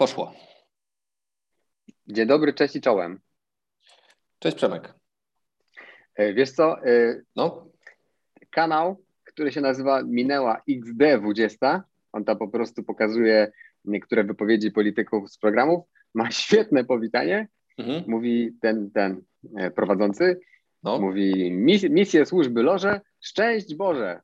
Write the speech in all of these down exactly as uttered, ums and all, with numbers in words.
Poszło. Dzień dobry, cześć i czołem. Cześć Przemek. E, Wiesz co, e, No, kanał, który się nazywa Minęła X D dwadzieścia, on tam po prostu pokazuje niektóre wypowiedzi polityków z programów, ma świetne powitanie, mhm. mówi ten, ten e, prowadzący, No. mówi mis, misję służby loże, szczęść Boże.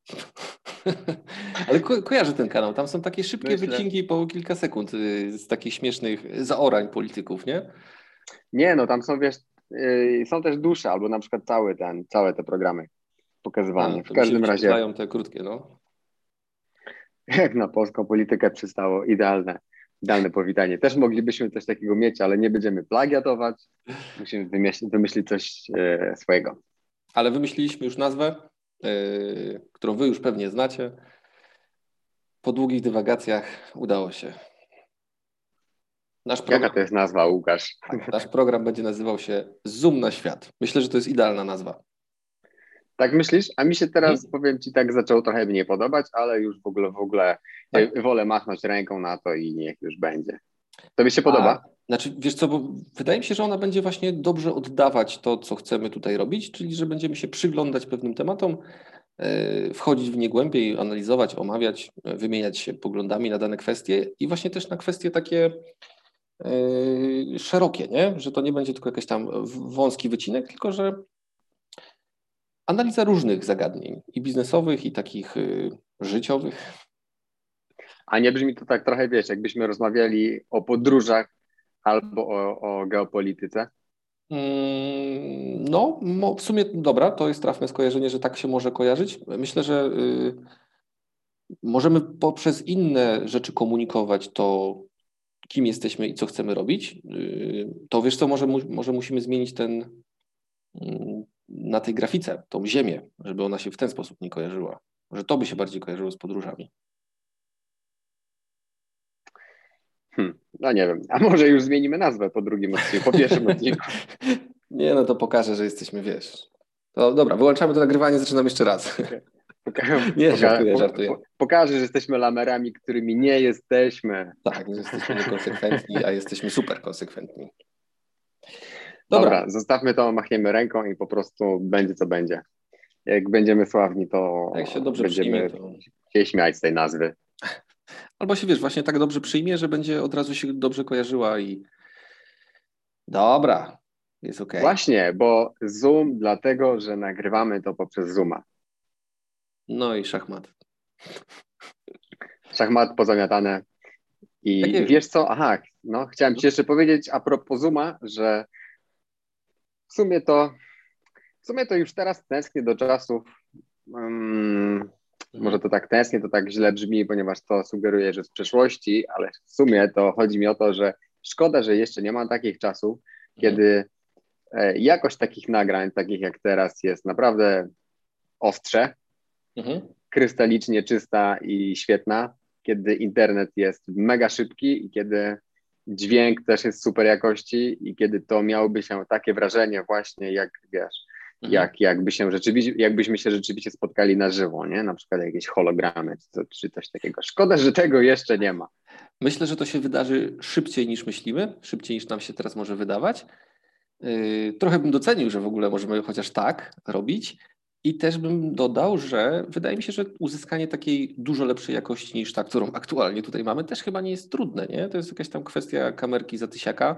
Ale ko- kojarzę ten kanał, tam są takie szybkie Myślę, wycinki po kilka sekund y, z takich śmiesznych zaorań polityków, nie? nie no, tam są, wiesz, e, są też dłuższe, albo na przykład cały ten, całe te programy A, pokazywane. W to mi się każdym razie, wyświetlają te krótkie, no. jak na polską politykę przystało, idealne, idealne powitanie. Też moglibyśmy coś takiego mieć, ale nie będziemy plagiatować. Musimy wymyślić, wymyślić coś e, swojego. Ale wymyśliliśmy już nazwę, y, którą wy już pewnie znacie. Po długich dywagacjach udało się. Nasz Jaka program, to jest nazwa, Łukasz? tak, nasz program będzie nazywał się Zoom na świat. Myślę, że to jest idealna nazwa. Tak myślisz? A mi się teraz, Mhm. powiem Ci, tak zaczęło trochę mniej podobać, ale już w ogóle, w ogóle Tak? e, wolę machnąć ręką na to i niech już będzie. Tobie się A, podoba? znaczy, wiesz co, bo wydaje mi się, że ona będzie właśnie dobrze oddawać to, co chcemy tutaj robić, czyli że będziemy się przyglądać pewnym tematom, e, wchodzić w nie głębiej, analizować, omawiać, e, wymieniać się poglądami na dane kwestie i właśnie też na kwestie takie e, szerokie, nie? Że to nie będzie tylko jakiś tam w- wąski wycinek, tylko że analiza różnych zagadnień i biznesowych, i takich e, życiowych. A nie brzmi to tak trochę, wiesz, jakbyśmy rozmawiali o podróżach albo o, o geopolityce? Mm, No, mo- w sumie dobra, to jest trafne skojarzenie, że tak się może kojarzyć. Myślę, że y, możemy poprzez inne rzeczy komunikować to, kim jesteśmy i co chcemy robić. Y, to wiesz co, może, mu- może musimy zmienić ten mm, na tej grafice, tą ziemię, żeby ona się w ten sposób nie kojarzyła. Że to by się bardziej kojarzyło z podróżami. Hmm, no nie wiem. A może już zmienimy nazwę po drugim odcinku, po pierwszym odcinku. Nie, no to pokażę, że jesteśmy, wiesz. To dobra, wyłączamy to nagrywanie, zaczynam jeszcze raz. Poka- Nie, poka- żartuję, po- żartuję. po- pokażę, że jesteśmy lamerami, którymi nie jesteśmy. Tak, że jesteśmy niekonsekwentni, a jesteśmy super konsekwentni. Dobra, Dobra, zostawmy to, machniemy ręką i po prostu będzie co będzie. Jak będziemy sławni, to jak się dobrze przyjmie, będziemy to... się śmiać z tej nazwy. Albo się, wiesz, właśnie tak dobrze przyjmie, że będzie od razu się dobrze kojarzyła i... Dobra, jest okej. Właśnie, bo Zoom dlatego, że nagrywamy to poprzez Zooma. No i szachmat. Szachmat pozamiatane. I Takie... wiesz co? Aha, no chciałem Ci jeszcze powiedzieć a propos Zooma, że w sumie to w sumie to już teraz tęsknię do czasów. Um, może to tak tęsknię, to tak źle brzmi, ponieważ to sugeruje, że z przeszłości, ale w sumie to chodzi mi o to, że szkoda, że jeszcze nie ma takich czasów, kiedy e, jakość takich nagrań, takich jak teraz, jest naprawdę ostrze, Mhm. krystalicznie czysta i świetna, kiedy internet jest mega szybki i kiedy dźwięk też jest super jakości i kiedy to miałoby się takie wrażenie właśnie, jak wiesz, Mhm. jak, jakby się rzeczywiście, jakbyśmy się rzeczywiście spotkali na żywo, nie? Na przykład jakieś hologramy czy, co- czy coś takiego. Szkoda, że tego jeszcze nie ma. Myślę, że to się wydarzy szybciej niż myślimy, szybciej niż nam się teraz może wydawać. Yy, trochę bym docenił, że w ogóle możemy chociaż tak robić. I też bym dodał, że wydaje mi się, że uzyskanie takiej dużo lepszej jakości niż ta, którą aktualnie tutaj mamy, też chyba nie jest trudne, nie? To jest jakaś tam kwestia kamerki za tysiaka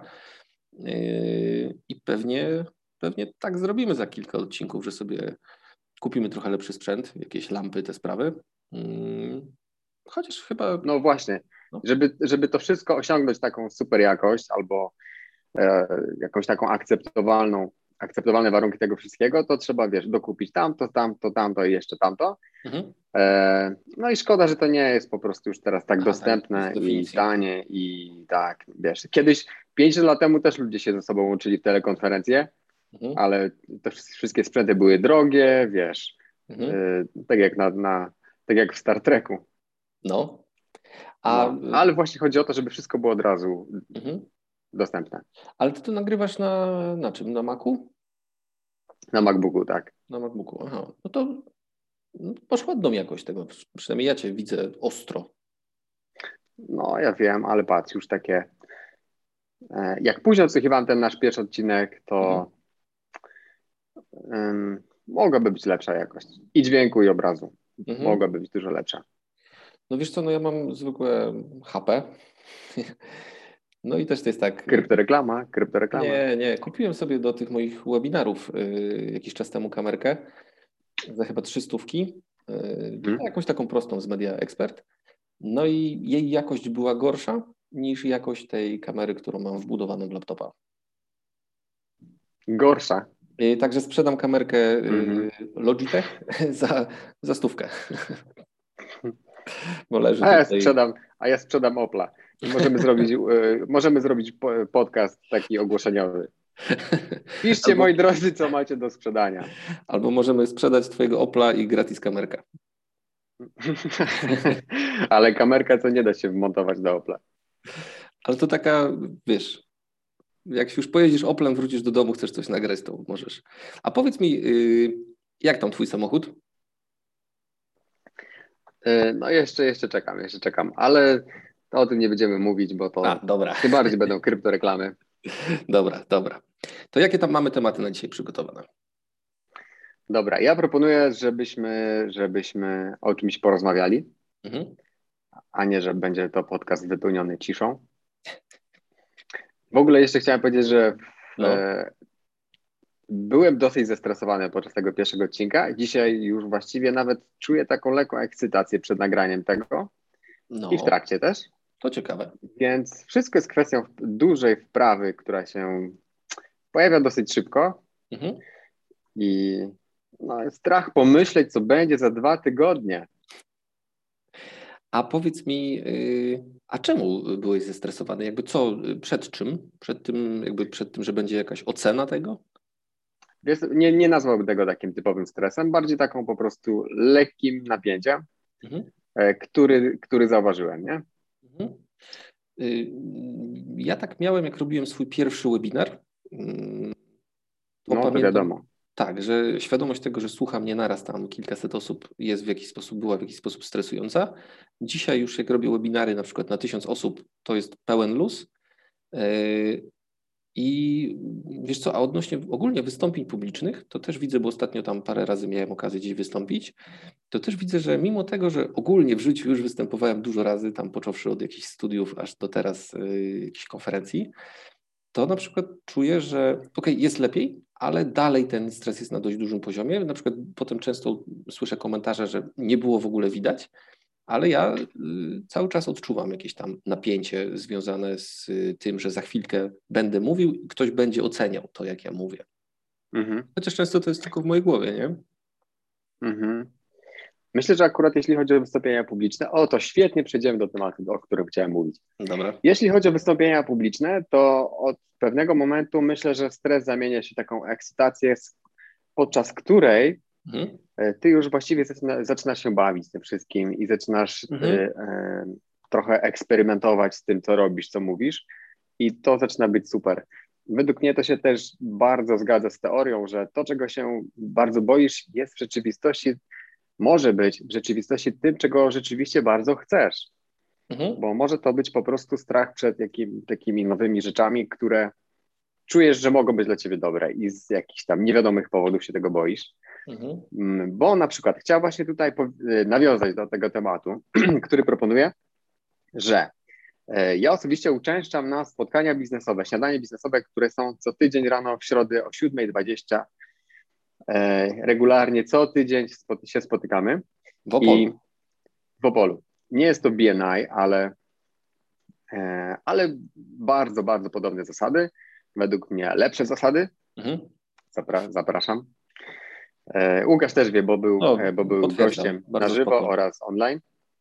yy, i pewnie, pewnie tak zrobimy za kilka odcinków, że sobie kupimy trochę lepszy sprzęt, jakieś lampy, te sprawy. Yy, chociaż chyba... No właśnie, No. żeby, żeby to wszystko osiągnąć taką super jakość albo e, jakąś taką akceptowalną, akceptowalne warunki tego wszystkiego, to trzeba, wiesz, dokupić tamto, tamto, tamto i jeszcze tamto. Mhm. E, no i szkoda, że to nie jest po prostu już teraz tak A, tak, dostępne z i definicji. tanie i tak, wiesz, kiedyś, pięć lat temu też ludzie się ze sobą łączyli w telekonferencje, Mhm. ale te wszystkie sprzęty były drogie, wiesz, Mhm. e, tak jak na, na, tak jak w Star Treku. No. A, No, ale właśnie chodzi o to, żeby wszystko było od razu mhm. dostępne. Ale ty to nagrywasz na, na czym? Na Macu? Na MacBooku, tak. Na MacBooku, aha. No to no, masz ładną jakość tego. Przynajmniej ja cię widzę ostro. No ja wiem, ale patrz, już takie, e, jak później odsłuchiwałem ten nasz pierwszy odcinek, to Mhm. um, mogłaby być lepsza jakość i dźwięku, i obrazu. Mhm. Mogłaby być dużo lepsza. No wiesz co, no ja mam zwykłe H P. No i też to jest tak. y, Kryptoreklama, kryptoreklama. Nie, nie. Kupiłem sobie do tych moich webinarów y, jakiś czas temu kamerkę za chyba trzy stówki. y, Mhm. Jakąś taką prostą z Media Expert. No i jej jakość była gorsza niż jakość tej kamery, którą mam wbudowaną w laptopa. Gorsza. Y, Także sprzedam kamerkę Mhm. y, Logitech za, za stówkę. Bo leży A ja tutaj. sprzedam, a ja sprzedam Opla. I możemy zrobić, e, możemy zrobić po- podcast taki ogłoszeniowy. Piszcie, Albo, moi drodzy, co macie do sprzedania. albo możemy sprzedać twojego Opla i gratis kamerkę. Ale kamerka to nie da się wmontować do Opla. Ale to taka, wiesz, jak już pojedziesz Oplem, wrócisz do domu, chcesz coś nagrać, to możesz. A powiedz mi, yy, jak tam twój samochód? E, No jeszcze, jeszcze czekam, jeszcze czekam, ale to o tym nie będziemy mówić, bo A, to dobra, tym bardziej będą kryptoreklamy. dobra, dobra. To jakie tam mamy tematy na dzisiaj przygotowane? Dobra, ja proponuję, żebyśmy, żebyśmy o czymś porozmawiali, Mhm. a nie, że będzie to podcast wypełniony ciszą. W ogóle jeszcze chciałem powiedzieć, że w, No, byłem dosyć zestresowany podczas tego pierwszego odcinka. Dzisiaj już właściwie nawet czuję taką lekką ekscytację przed nagraniem tego i w no, trakcie też. to ciekawe. Więc wszystko jest kwestią dużej wprawy, która się pojawia dosyć szybko Mhm. i no, strach pomyśleć, co będzie za dwa tygodnie. A powiedz mi, yy, a czemu byłeś zestresowany? Jakby co, yy, przed czym? Przed tym, jakby przed tym, że będzie jakaś ocena tego? Wiesz, nie, nie nazwałbym tego takim typowym stresem, bardziej taką po prostu lekkim napięciem, Mhm. e, który, który zauważyłem, nie? Mhm. Yy, Ja tak miałem, jak robiłem swój pierwszy webinar. Yy, To No to pamiętam, wiadomo. tak, że świadomość tego, że słucha mnie naraz tam kilkaset osób jest w jakiś sposób, była w jakiś sposób stresująca. Dzisiaj już jak robię webinary na przykład na tysiąc osób, to jest pełen luz. Yy, I wiesz co, a odnośnie ogólnie wystąpień publicznych, to też widzę, bo ostatnio tam parę razy miałem okazję gdzieś wystąpić, to też widzę, że mimo tego, że ogólnie w życiu już występowałem dużo razy, tam począwszy od jakichś studiów aż do teraz yy, jakichś konferencji, to na przykład czuję, że okej, jest lepiej, ale dalej ten stres jest na dość dużym poziomie. Na przykład potem często słyszę komentarze, że nie było w ogóle widać, ale ja y, cały czas odczuwam jakieś tam napięcie związane z y, tym, że za chwilkę będę mówił i ktoś będzie oceniał to, jak ja mówię. Mhm, Chociaż często to jest tylko w mojej głowie, nie? mhm. Myślę, że akurat jeśli chodzi o wystąpienia publiczne, o to świetnie przejdziemy do tematu, o którym chciałem mówić. Dobra. Jeśli chodzi o wystąpienia publiczne, to od pewnego momentu myślę, że stres zamienia się w taką ekscytację, podczas której Mhm. e, ty już właściwie zaczyna, zaczynasz się bawić tym wszystkim i zaczynasz e, Mhm. e, trochę eksperymentować z tym, co robisz, co mówisz i to zaczyna być super. Według mnie to się też bardzo zgadza z teorią, że to, czego się bardzo boisz, jest w rzeczywistości, może być w rzeczywistości tym, czego rzeczywiście bardzo chcesz, Mhm. bo może to być po prostu strach przed jakim, takimi nowymi rzeczami, które czujesz, że mogą być dla ciebie dobre i z jakichś tam niewiadomych powodów się tego boisz. Mhm. Mm, Bo na przykład chciałem właśnie tutaj po- y, nawiązać do tego tematu, który proponuję, że e, ja osobiście uczęszczam na spotkania biznesowe, śniadania biznesowe, które są co tydzień rano w środę o siódma dwadzieścia. E, Regularnie co tydzień spot- się spotykamy W i Opolu. w Opolu. Nie jest to B N I, ale, e, ale bardzo, bardzo podobne zasady. Według mnie lepsze zasady. Mhm. Zapra- zapraszam. E, Łukasz też wie, bo był, No, e, bo był potwierdzam. gościem na Bardzo żywo spoko. oraz online.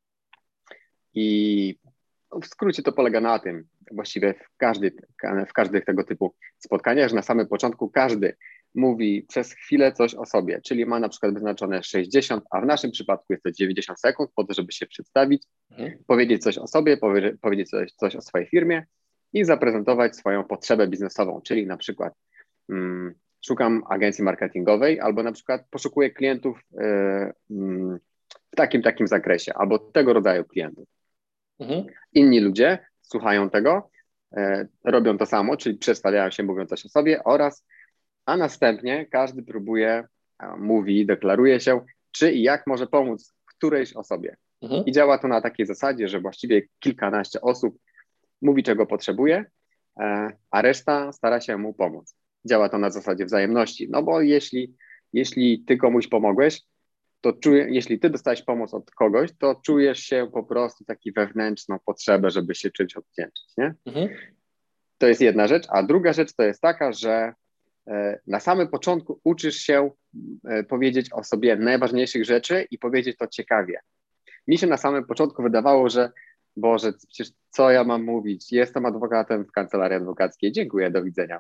I w skrócie to polega na tym, właściwie w, każdy, w każdych tego typu spotkaniach, że na samym początku każdy mówi przez chwilę coś o sobie, czyli ma na przykład wyznaczone sześćdziesiąt, a w naszym przypadku jest to dziewięćdziesiąt sekund po to, żeby się przedstawić, Mhm. powiedzieć coś o sobie, powie, powiedzieć coś, coś o swojej firmie i zaprezentować swoją potrzebę biznesową, czyli na przykład mm, szukam agencji marketingowej albo na przykład poszukuję klientów y, y, w takim, takim zakresie albo tego rodzaju klientów. Mhm. Inni ludzie słuchają tego, e, robią to samo, czyli przedstawiają się, mówią coś o sobie oraz, a następnie każdy próbuje, a, mówi, deklaruje się, czy i jak może pomóc którejś osobie. Mhm. I działa to na takiej zasadzie, że właściwie kilkanaście osób mówi, czego potrzebuje, e, a reszta stara się mu pomóc. Działa to na zasadzie wzajemności, no bo jeśli, jeśli ty komuś pomogłeś, to czuje, jeśli ty dostałeś pomoc od kogoś, to czujesz się po prostu taki wewnętrzną potrzebę, żeby się czymś odwdzięczyć, nie? Mhm. To jest jedna rzecz, a druga rzecz to jest taka, że e, na samym początku uczysz się e, powiedzieć o sobie najważniejszych rzeczy i powiedzieć to ciekawie. Mi się na samym początku wydawało, że Boże, przecież co ja mam mówić? Jestem adwokatem w kancelarii adwokackiej, dziękuję, do widzenia.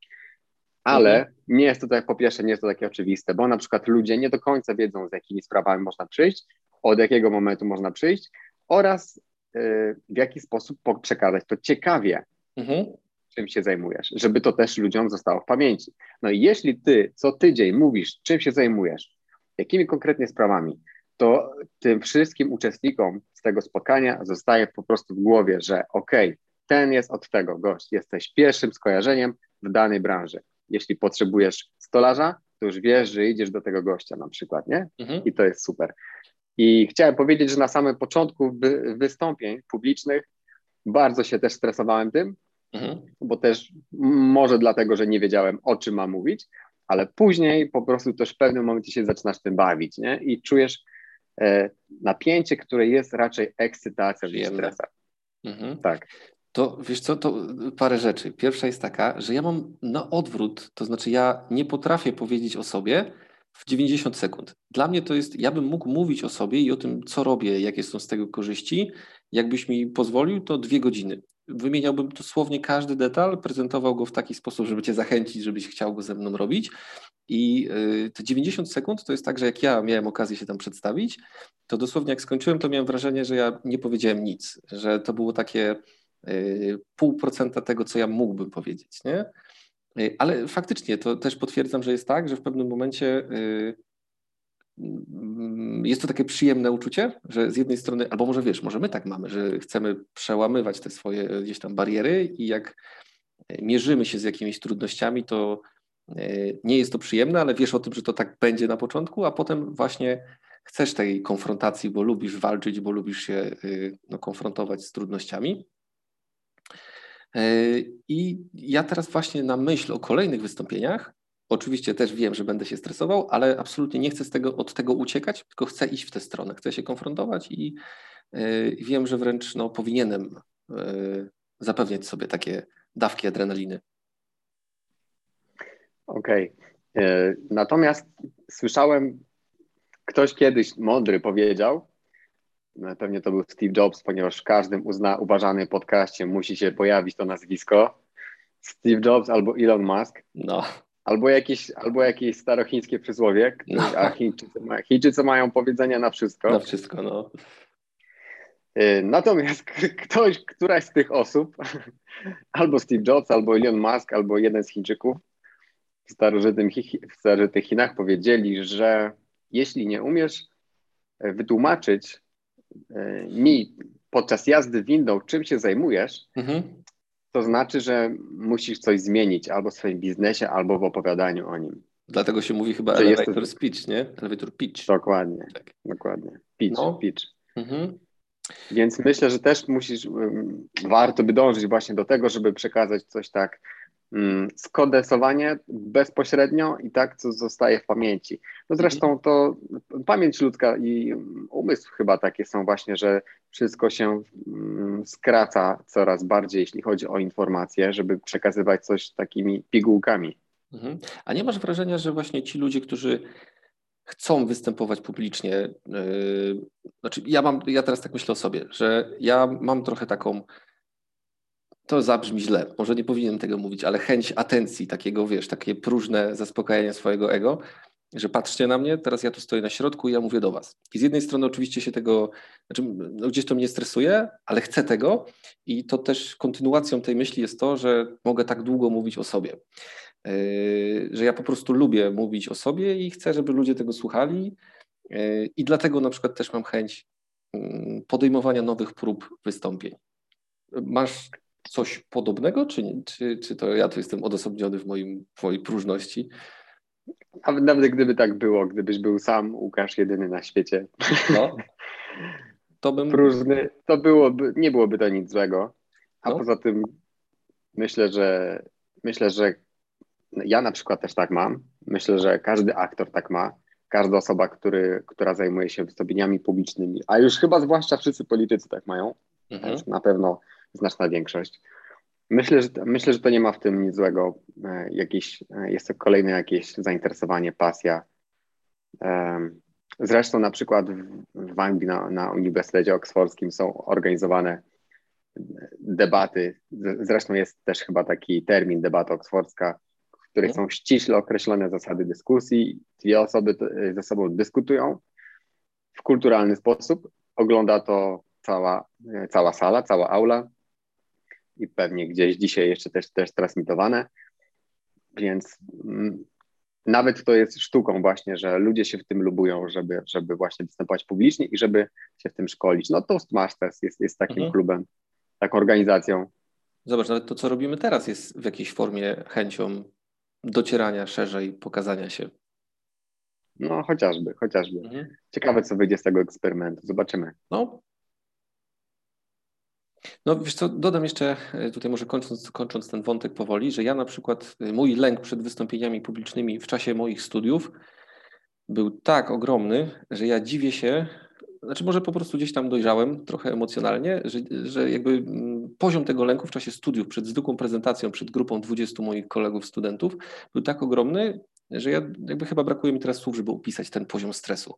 Mhm. Ale nie jest to tak, po pierwsze, nie jest to takie oczywiste, bo na przykład ludzie nie do końca wiedzą, z jakimi sprawami można przyjść, od jakiego momentu można przyjść oraz yy, w jaki sposób przekazać to ciekawie, Mhm. czym się zajmujesz, żeby to też ludziom zostało w pamięci. No i jeśli ty co tydzień mówisz, czym się zajmujesz, jakimi konkretnie sprawami, to tym wszystkim uczestnikom z tego spotkania zostaje po prostu w głowie, że okej, okay, ten jest od tego gość, jesteś pierwszym skojarzeniem w danej branży. Jeśli potrzebujesz stolarza, to już wiesz, że idziesz do tego gościa na przykład, nie? Mhm. I to jest super. I chciałem powiedzieć, że na samym początku wy, wystąpień publicznych bardzo się też stresowałem tym, Mhm. bo też może dlatego, że nie wiedziałem, o czym mam mówić, ale później po prostu też w pewnym momencie się zaczynasz tym bawić, nie? I czujesz e, napięcie, które jest raczej ekscytacją niż Przyjemne. stresem. Mhm. Tak. To wiesz co, to parę rzeczy. Pierwsza jest taka, że ja mam na odwrót, to znaczy ja nie potrafię powiedzieć o sobie w dziewięćdziesiąt sekund. Dla mnie to jest, ja bym mógł mówić o sobie i o tym, co robię, jakie są z tego korzyści. Jakbyś mi pozwolił, to dwie godziny. Wymieniałbym dosłownie każdy detal, prezentował go w taki sposób, żeby cię zachęcić, żebyś chciał go ze mną robić. I y, te dziewięćdziesiąt sekund to jest tak, że jak ja miałem okazję się tam przedstawić, to dosłownie jak skończyłem, to miałem wrażenie, że ja nie powiedziałem nic, że to było takie y, pół procenta tego, co ja mógłbym powiedzieć, nie? Y, Ale faktycznie to też potwierdzam, że jest tak, że w pewnym momencie y, mm, jest to takie przyjemne uczucie, że z jednej strony, albo może wiesz, może my tak mamy, że chcemy przełamywać te swoje gdzieś tam bariery i jak mierzymy się z jakimiś trudnościami, to nie jest to przyjemne, ale wiesz o tym, że to tak będzie na początku, a potem właśnie chcesz tej konfrontacji, bo lubisz walczyć, bo lubisz się no, konfrontować z trudnościami. I ja teraz właśnie na myśl o kolejnych wystąpieniach, oczywiście też wiem, że będę się stresował, ale absolutnie nie chcę z tego, od tego uciekać, tylko chcę iść w tę stronę, chcę się konfrontować i wiem, że wręcz no, powinienem zapewniać sobie takie dawki adrenaliny. Okej. Okay. Natomiast słyszałem, ktoś kiedyś mądry powiedział, pewnie to był Steve Jobs, ponieważ w każdym uzna, uważanym podcaście musi się pojawić to nazwisko. Steve Jobs albo Elon Musk, No. albo jakieś, albo jakieś starochińskie przysłowie, No. a Chińczycy, ma, Chińczycy mają powiedzenia na wszystko. Na wszystko, no. Natomiast ktoś, któraś z tych osób, albo Steve Jobs, albo Elon Musk, albo jeden z Chińczyków w starożytnych, w starożytnych Chinach powiedzieli, że jeśli nie umiesz wytłumaczyć mi podczas jazdy windą, czym się zajmujesz, Mhm. to znaczy, że musisz coś zmienić albo w swoim biznesie, albo w opowiadaniu o nim. Dlatego się mówi chyba Że jest elevator to... speech, nie? Elevator pitch. Dokładnie, Tak. dokładnie. Pitch, No. pitch. Mhm. Więc myślę, że też musisz, um, warto by dążyć właśnie do tego, żeby przekazać coś tak um, skondensowanie bezpośrednio i tak, co zostaje w pamięci. No zresztą to pamięć ludzka i umysł chyba takie są właśnie, że wszystko się um, skraca coraz bardziej, jeśli chodzi o informacje, żeby przekazywać coś takimi pigułkami. Mhm. A nie masz wrażenia, że właśnie ci ludzie, którzy chcą występować publicznie, yy, znaczy ja mam, ja teraz tak myślę o sobie, że ja mam trochę taką, to zabrzmi źle, może nie powinienem tego mówić, ale chęć atencji, takiego, wiesz, takie próżne zaspokajanie swojego ego, że patrzcie na mnie, teraz ja tu stoję na środku i ja mówię do was. I z jednej strony oczywiście się tego, znaczy no gdzieś to mnie stresuje, ale chcę tego i to też kontynuacją tej myśli jest to, że mogę tak długo mówić o sobie. Yy, że ja po prostu lubię mówić o sobie i chcę, żeby ludzie tego słuchali yy, i dlatego na przykład też mam chęć podejmowania nowych prób wystąpień. Masz coś podobnego, czy, nie? czy, czy to ja tu jestem odosobniony w, moim, w mojej próżności? Nawet, nawet gdyby tak było, gdybyś był sam, Łukasz, jedyny na świecie, No, to bym... próżny, to byłoby, nie byłoby to nic złego. A No. poza tym myślę, że myślę, że ja na przykład też tak mam. Myślę, że każdy aktor tak ma. Każda osoba, który, która zajmuje się wystąpieniami publicznymi, a już chyba zwłaszcza wszyscy politycy tak mają, Mhm. na pewno znaczna większość. Myślę, że, myślę, że to nie ma w tym nic złego. E, Jakieś, e, jest to kolejne jakieś zainteresowanie, pasja. Em, Zresztą na przykład w, w Anglii na, na Uniwersytecie Oksfordzkim są organizowane debaty. Z- Zresztą jest też chyba taki termin debata oksfordzka, w której Mhm. są ściśle określone zasady dyskusji. Dwie osoby t- ze sobą dyskutują w kulturalny sposób. Ogląda to cała, e, cała sala, cała aula i pewnie gdzieś dzisiaj jeszcze też, też transmitowane. Więc mm, nawet to jest sztuką właśnie, że ludzie się w tym lubują, żeby, żeby właśnie występować publicznie i żeby się w tym szkolić. No Toastmasters jest, jest takim Mhm. klubem, taką organizacją. Zobacz, nawet to, co robimy teraz, jest w jakiejś formie chęcią docierania szerzej, pokazania się. No chociażby, chociażby. Mhm. Ciekawe, co wyjdzie z tego eksperymentu. Zobaczymy. No, no wiesz co, dodam jeszcze, e, tutaj może kończąc, kończąc ten wątek powoli, że ja na przykład, e, mój lęk przed wystąpieniami publicznymi w czasie moich studiów był tak ogromny, że ja dziwię się, znaczy może po prostu gdzieś tam dojrzałem trochę emocjonalnie, że, że jakby mm, poziom tego lęku w czasie studiów przed zwykłą prezentacją, przed grupą dwudziestu moich kolegów, studentów był tak ogromny, że ja jakby chyba brakuje mi teraz słów, żeby opisać ten poziom stresu.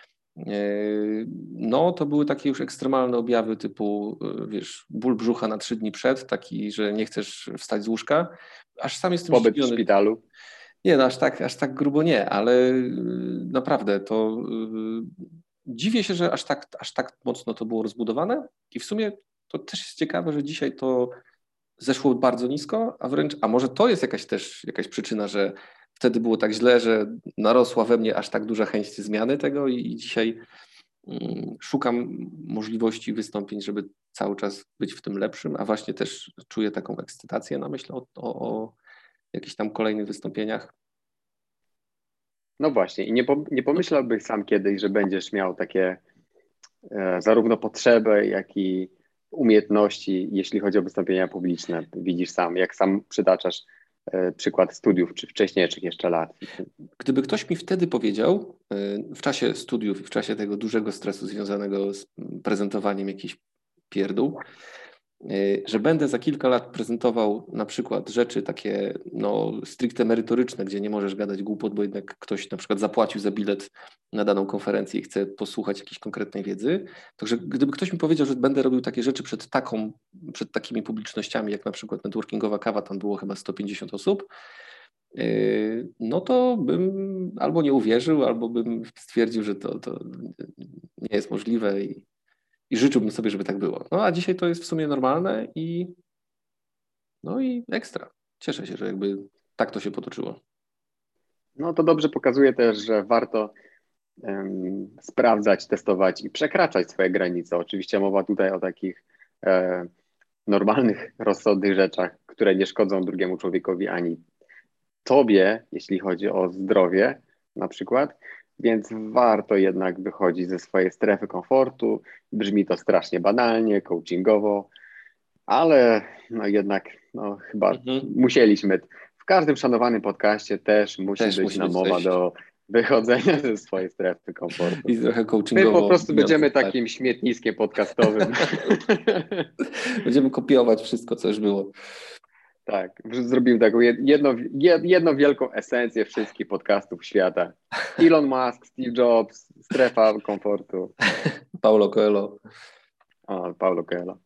No, to były takie już ekstremalne objawy typu, wiesz, ból brzucha na trzy dni przed, taki, że nie chcesz wstać z łóżka, aż sam jestem Pobyt w zdziwiony. szpitalu. Nie, no aż tak, aż tak grubo nie, ale naprawdę to yy, dziwię się, że aż tak, aż tak mocno to było rozbudowane i w sumie to też jest ciekawe, że dzisiaj to zeszło bardzo nisko, a wręcz, a może to jest jakaś też jakaś przyczyna, że wtedy było tak źle, że narosła we mnie aż tak duża chęć zmiany tego i, i dzisiaj mm, szukam możliwości wystąpień, żeby cały czas być w tym lepszym, a właśnie też czuję taką ekscytację na myśl o, o, o jakichś tam kolejnych wystąpieniach. No właśnie. I nie, pom- nie pomyślałbyś sam kiedyś, że będziesz miał takie e, zarówno potrzebę, jak i umiejętności, jeśli chodzi o wystąpienia publiczne. Widzisz sam, jak sam przytaczasz e, przykład studiów, czy wcześniejszych jeszcze lat. Gdyby ktoś mi wtedy powiedział, y, w czasie studiów i w czasie tego dużego stresu związanego z prezentowaniem jakichś pierdół, y, że będę za kilka lat prezentował na przykład rzeczy takie no, stricte merytoryczne, gdzie nie możesz gadać głupot, bo jednak ktoś na przykład zapłacił za bilet na daną konferencję i chce posłuchać jakiejś konkretnej wiedzy. Także gdyby ktoś mi powiedział, że będę robił takie rzeczy przed taką, przed takimi publicznościami, jak na przykład networkingowa kawa, tam było chyba sto pięćdziesiąt osób, Yy, no to bym albo nie uwierzył, albo bym stwierdził, że to, to nie jest możliwe i, i życzyłbym sobie, żeby tak było. No a dzisiaj to jest w sumie normalne i no i ekstra. Cieszę się, że jakby tak to się potoczyło. No to dobrze pokazuje też, że warto em, sprawdzać, testować i przekraczać swoje granice. Oczywiście mowa tutaj o takich e, normalnych, rozsądnych rzeczach, które nie szkodzą drugiemu człowiekowi ani tobie, jeśli chodzi o zdrowie na przykład, więc warto jednak wychodzić ze swojej strefy komfortu. Brzmi to strasznie banalnie, coachingowo, ale no jednak no, chyba Mhm. musieliśmy. W każdym szanowanym podcaście też musi Też być musi być namowa coś do wychodzenia ze swojej strefy komfortu. i trochę My po coachingowo prostu będziemy brzmiące. takim śmietniskiem podcastowym. Będziemy kopiować wszystko, co już było. Tak, zrobił taką jedną, jedną wielką esencję wszystkich podcastów świata. Elon Musk, Steve Jobs, strefa komfortu. Paulo Coelho. O, Paulo Coelho.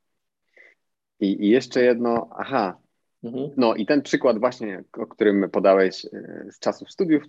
I, I jeszcze jedno, aha, Mhm. no i ten przykład właśnie, o którym podałeś e, z czasów studiów,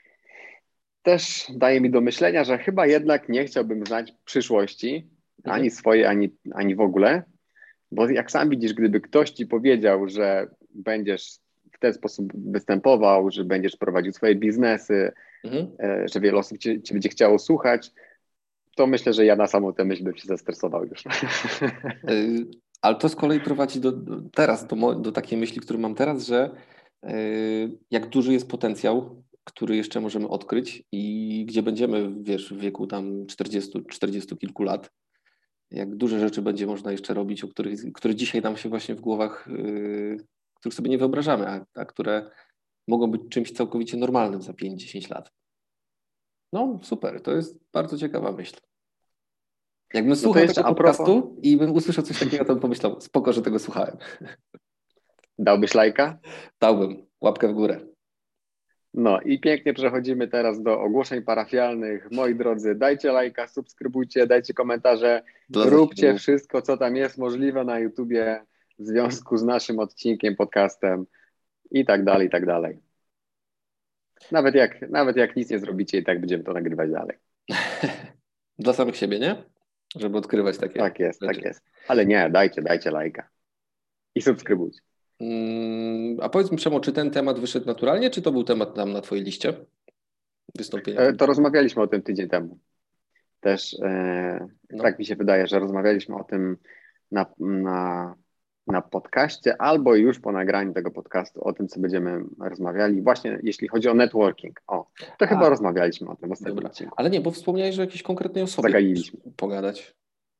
też daje mi do myślenia, że chyba jednak nie chciałbym znać przyszłości, Mhm. ani swojej, ani, ani w ogóle, bo jak sam widzisz, gdyby ktoś ci powiedział, że będziesz w ten sposób występował, że będziesz prowadził swoje biznesy, Mhm. e, że wiele osób cię, cię będzie chciało słuchać, to myślę, że ja na samą tę myśl bym się zestresował już. Y, Ale to z kolei prowadzi do, do teraz, do, mo- do takiej myśli, którą mam teraz, że y, jak duży jest potencjał, który jeszcze możemy odkryć i gdzie będziemy, wiesz, w wieku tam czterdziestu, czterdziestu kilku lat, jak duże rzeczy będzie można jeszcze robić, o których, które dzisiaj nam się właśnie w głowach, y, których sobie nie wyobrażamy, a, a które mogą być czymś całkowicie normalnym za pięć dziesięć lat. No super, to jest bardzo ciekawa myśl. Jakbym No to słuchał jeszcze tego a propos, podcastu i bym usłyszał coś takiego, to bym pomyślał, spoko, że tego słuchałem. dałbyś lajka? Dałbym łapkę w górę. No i pięknie przechodzimy teraz do ogłoszeń parafialnych. Moi drodzy, dajcie lajka, subskrybujcie, dajcie komentarze, Dla róbcie zasięgu. wszystko, co tam jest możliwe na YouTubie w związku z naszym odcinkiem, podcastem i tak dalej, i tak dalej. Nawet jak, nawet jak nic nie zrobicie, i tak będziemy to nagrywać dalej. Dla samych siebie, nie? Żeby odkrywać takie Tak jest, rzeczy. tak jest. Ale nie, dajcie, dajcie lajka i subskrybujcie. Mm, a powiedz mi, Przemo, czy ten temat wyszedł naturalnie, czy to był temat tam na twojej liście wystąpienia E, To publicznego? rozmawialiśmy o tym tydzień temu. Też e, No, tak mi się wydaje, że rozmawialiśmy o tym na, na, na podcaście albo już po nagraniu tego podcastu o tym, co będziemy rozmawiali. Właśnie jeśli chodzi o networking. O, to chyba a, rozmawialiśmy o tym w ostatnim dobra. odcinku. Ale nie, bo wspomniałeś, że o jakiejś konkretnej osobie chcesz Zagailiśmy. pogadać.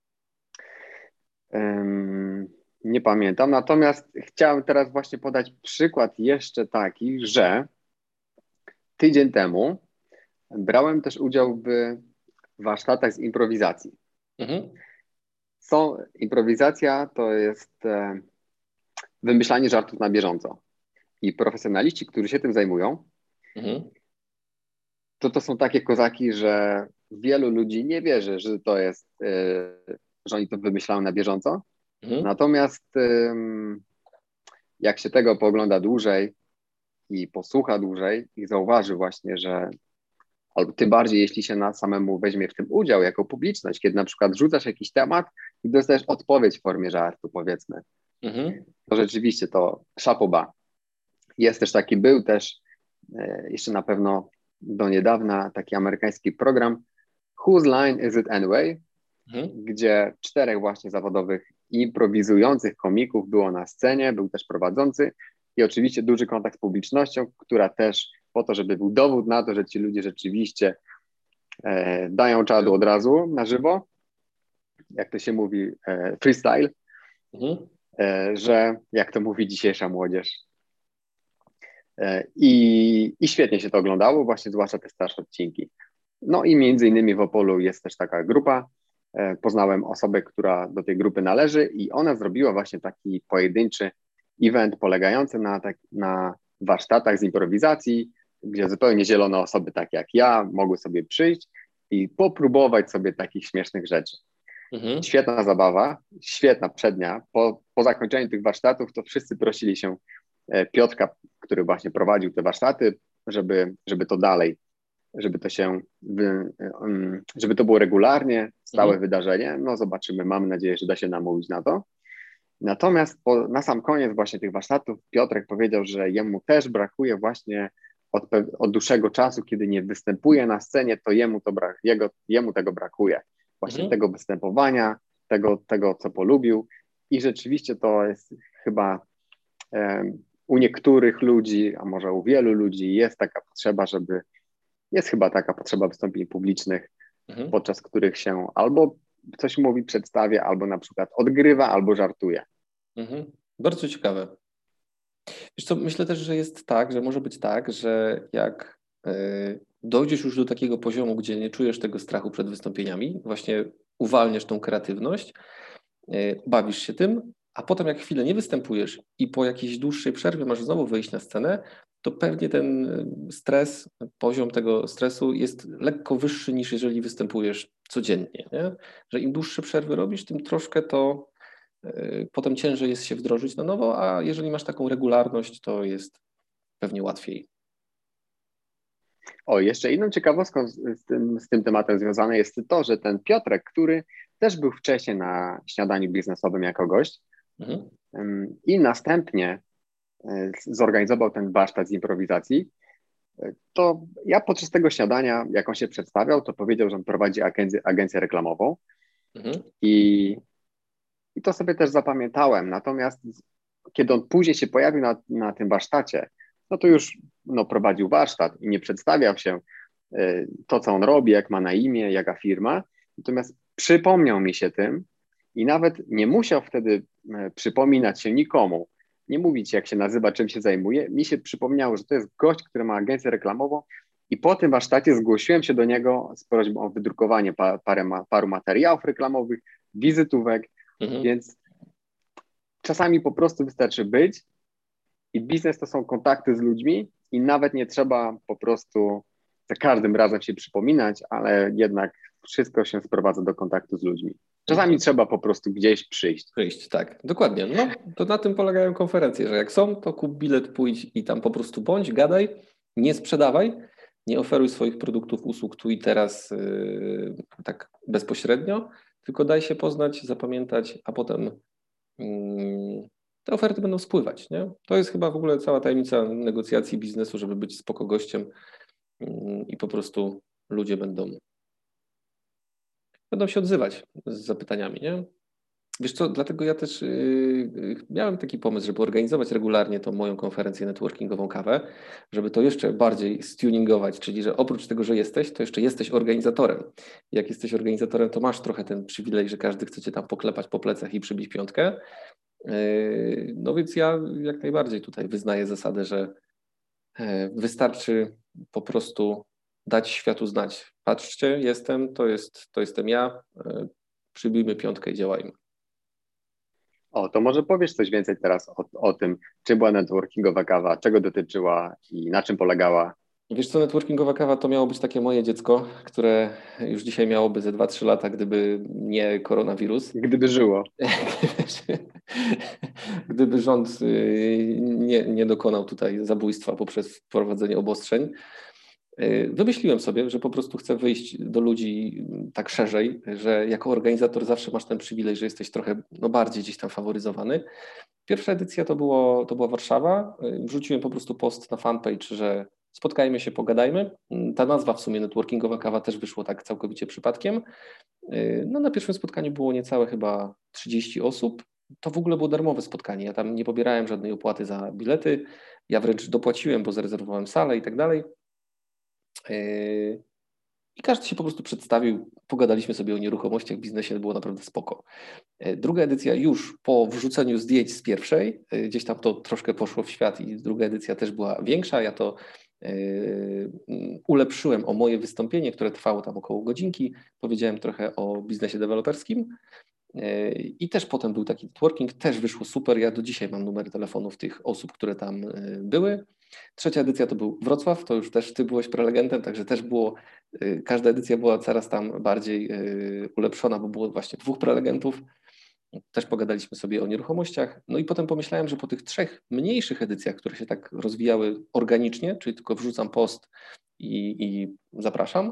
Ym, nie pamiętam. Natomiast chciałem teraz właśnie podać przykład jeszcze taki, że tydzień temu brałem też udział w warsztatach z improwizacji. Mhm. Są, improwizacja to jest e, wymyślanie żartów na bieżąco. I profesjonaliści, którzy się tym zajmują, Mhm. to to są takie kozaki, że wielu ludzi nie wierzy, że to jest, e, że oni to wymyślają na bieżąco. Mhm. Natomiast em, jak się tego poogląda dłużej i posłucha dłużej i zauważy właśnie, że albo tym bardziej, jeśli się na samemu weźmie w tym udział jako publiczność, kiedy na przykład rzucasz jakiś temat i dostajesz odpowiedź w formie żartu, powiedzmy, Mhm. to rzeczywiście to szapoba. Jest też taki, był też e, jeszcze na pewno do niedawna taki amerykański program Whose Line Is It Anyway, Mhm. gdzie czterech właśnie zawodowych improwizujących komików było na scenie, był też prowadzący i oczywiście duży kontakt z publicznością, która też po to, żeby był dowód na to, że ci ludzie rzeczywiście e, dają czadu od razu na żywo, jak to się mówi, e, freestyle, Mhm. e, że jak to mówi dzisiejsza młodzież. E, I, I świetnie się to oglądało, właśnie zwłaszcza te starsze odcinki. No i między innymi w Opolu jest też taka grupa. E, Poznałem osobę, która do tej grupy należy i ona zrobiła właśnie taki pojedynczy event polegający na, tak, na warsztatach z improwizacji, gdzie zupełnie zielone osoby, takie jak ja, mogły sobie przyjść i popróbować sobie takich śmiesznych rzeczy. Mhm. Świetna zabawa, świetna przednia. Po, po zakończeniu tych warsztatów to wszyscy prosili się e, Piotrka, który właśnie prowadził te warsztaty, żeby, żeby to dalej, żeby to się, wy- um, żeby to było regularnie, stałe Mhm. wydarzenie. No zobaczymy, mam nadzieję, że da się namówić na to. Natomiast po, na sam koniec właśnie tych warsztatów Piotrek powiedział, że jemu też brakuje właśnie od, pe- od dłuższego czasu, kiedy nie występuje na scenie, to jemu, to brak, jego, jemu tego brakuje. Właśnie Mhm. tego występowania, tego, tego, co polubił. I rzeczywiście to jest chyba em, u niektórych ludzi, a może u wielu ludzi jest taka potrzeba, żeby, jest chyba taka potrzeba wystąpień publicznych, Mhm. podczas których się albo coś mówi, przedstawia, albo na przykład odgrywa, albo żartuje. Mhm. Bardzo ciekawe. Wiesz co, myślę też, że jest tak, że może być tak, że jak y, dojdziesz już do takiego poziomu, gdzie nie czujesz tego strachu przed wystąpieniami, właśnie uwalniasz tą kreatywność, y, bawisz się tym, a potem jak chwilę nie występujesz i po jakiejś dłuższej przerwie masz znowu wyjść na scenę, to pewnie ten y, stres, poziom tego stresu jest lekko wyższy niż jeżeli występujesz codziennie, nie? Że im dłuższe przerwy robisz, tym troszkę to potem ciężej jest się wdrożyć na nowo, a jeżeli masz taką regularność, to jest pewnie łatwiej. O, jeszcze inną ciekawostką z, z, tym, z tym tematem związane jest to, że ten Piotrek, który też był wcześniej na śniadaniu biznesowym jako gość Mhm. ym, i następnie y, zorganizował ten warsztat z improwizacji, to ja podczas tego śniadania, jak on się przedstawiał, to powiedział, że on prowadzi agencję, agencję reklamową Mhm. i, i to sobie też zapamiętałem. Natomiast kiedy on później się pojawił na, na tym warsztacie, no to już no, prowadził warsztat i nie przedstawiał się y, to, co on robi, jak ma na imię, jaka firma. Natomiast przypomniał mi się tym i nawet nie musiał wtedy y, przypominać się nikomu, nie mówić, jak się nazywa, czym się zajmuje. Mi się przypomniało, że to jest gość, który ma agencję reklamową i po tym warsztacie zgłosiłem się do niego z prośbą o wydrukowanie pa, parę, paru materiałów reklamowych, wizytówek, Mhm. więc czasami po prostu wystarczy być i biznes to są kontakty z ludźmi i nawet nie trzeba po prostu za każdym razem się przypominać, ale jednak wszystko się sprowadza do kontaktu z ludźmi. Czasami Mhm. trzeba po prostu gdzieś przyjść. Przyjść, tak, dokładnie. No, to na tym polegają konferencje, że jak są, to kup bilet, pójdź i tam po prostu bądź, gadaj, nie sprzedawaj, nie oferuj swoich produktów, usług tu i teraz yy, tak bezpośrednio, tylko daj się poznać, zapamiętać, a potem yy, te oferty będą spływać, nie? To jest chyba w ogóle cała tajemnica negocjacji biznesu, żeby być spoko gościem yy, i po prostu ludzie będą, będą się odzywać z zapytaniami, nie? Wiesz co, dlatego ja też yy, miałem taki pomysł, żeby organizować regularnie tą moją konferencję networkingową kawę, żeby to jeszcze bardziej stuningować, czyli że oprócz tego, że jesteś, to jeszcze jesteś organizatorem. Jak jesteś organizatorem, to masz trochę ten przywilej, że każdy chce cię tam poklepać po plecach i przybić piątkę. Yy, no więc ja jak najbardziej tutaj wyznaję zasadę, że yy, wystarczy po prostu dać światu znać. Patrzcie, jestem, to jest, to jestem ja, yy, przybijmy piątkę i działajmy. O, to może powiesz coś więcej teraz o, o tym, czym była networkingowa kawa, czego dotyczyła i na czym polegała. Wiesz co, networkingowa kawa to miało być takie moje dziecko, które już dzisiaj miałoby ze dwa trzy lata, gdyby nie koronawirus. Gdyby żyło. Gdyby rząd y, nie, nie dokonał tutaj zabójstwa poprzez wprowadzenie obostrzeń. Y, Wymyśliłem sobie, że po prostu chcę wyjść do ludzi tak szerzej, że jako organizator zawsze masz ten przywilej, że jesteś trochę no, bardziej gdzieś tam faworyzowany. Pierwsza edycja to, było, to była Warszawa. Wrzuciłem po prostu post na fanpage, że spotkajmy się, pogadajmy. Ta nazwa w sumie networkingowa kawa też wyszło tak całkowicie przypadkiem. No na pierwszym spotkaniu było niecałe chyba trzydzieści osób. To w ogóle było darmowe spotkanie. Ja tam nie pobierałem żadnej opłaty za bilety. Ja wręcz dopłaciłem, bo zarezerwowałem salę i tak dalej. I każdy się po prostu przedstawił, pogadaliśmy sobie o nieruchomościach, biznesie, było naprawdę spoko. Druga edycja już po wrzuceniu zdjęć z pierwszej, gdzieś tam to troszkę poszło w świat i druga edycja też była większa. Ja to yy, ulepszyłem o moje wystąpienie, które trwało tam około godzinki. Powiedziałem trochę o biznesie deweloperskim yy, i też potem był taki networking, też wyszło super. Ja do dzisiaj mam numery telefonów tych osób, które tam yy, były. Trzecia edycja to był Wrocław, to już też ty byłeś prelegentem, także też było, yy, każda edycja była coraz tam bardziej yy, ulepszona, bo było właśnie dwóch prelegentów. Też pogadaliśmy sobie o nieruchomościach. No i potem pomyślałem, że po tych trzech mniejszych edycjach, które się tak rozwijały organicznie, czyli tylko wrzucam post i, i zapraszam,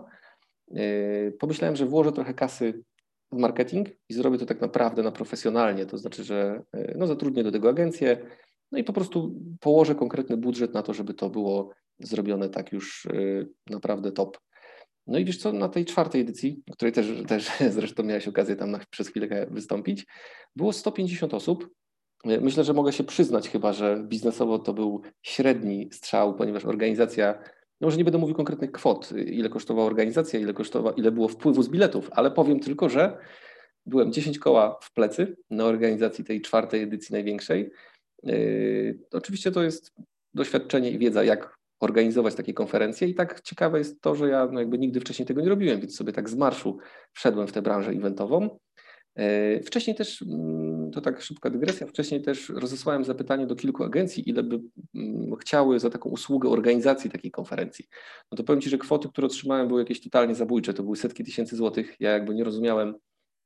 yy, pomyślałem, że włożę trochę kasy w marketing i zrobię to tak naprawdę na profesjonalnie. To znaczy, że yy, no, zatrudnię do tego agencję, no i po prostu położę konkretny budżet na to, żeby to było zrobione tak już yy, naprawdę top. No i wiesz co, na tej czwartej edycji, w której też, też zresztą miałeś okazję tam na, przez chwilę wystąpić, było sto pięćdziesiąt osób. Myślę, że mogę się przyznać chyba, że biznesowo to był średni strzał, ponieważ organizacja, no może nie będę mówił konkretnych kwot, ile kosztowała organizacja, ile, kosztowa, ile było wpływu z biletów, ale powiem tylko, że byłem dziesięć koła w plecy na organizacji tej czwartej edycji największej. Yy, oczywiście to jest doświadczenie i wiedza, jak organizować takie konferencje i tak ciekawe jest to, że ja no jakby nigdy wcześniej tego nie robiłem, więc sobie tak z marszu wszedłem w tę branżę eventową. Yy, wcześniej też, mm, to tak szybka dygresja, wcześniej też rozesłałem zapytanie do kilku agencji, ile by mm, chciały za taką usługę organizacji takiej konferencji. No to powiem Ci, że kwoty, które otrzymałem, były jakieś totalnie zabójcze, to były setki tysięcy złotych. Ja jakby nie rozumiałem,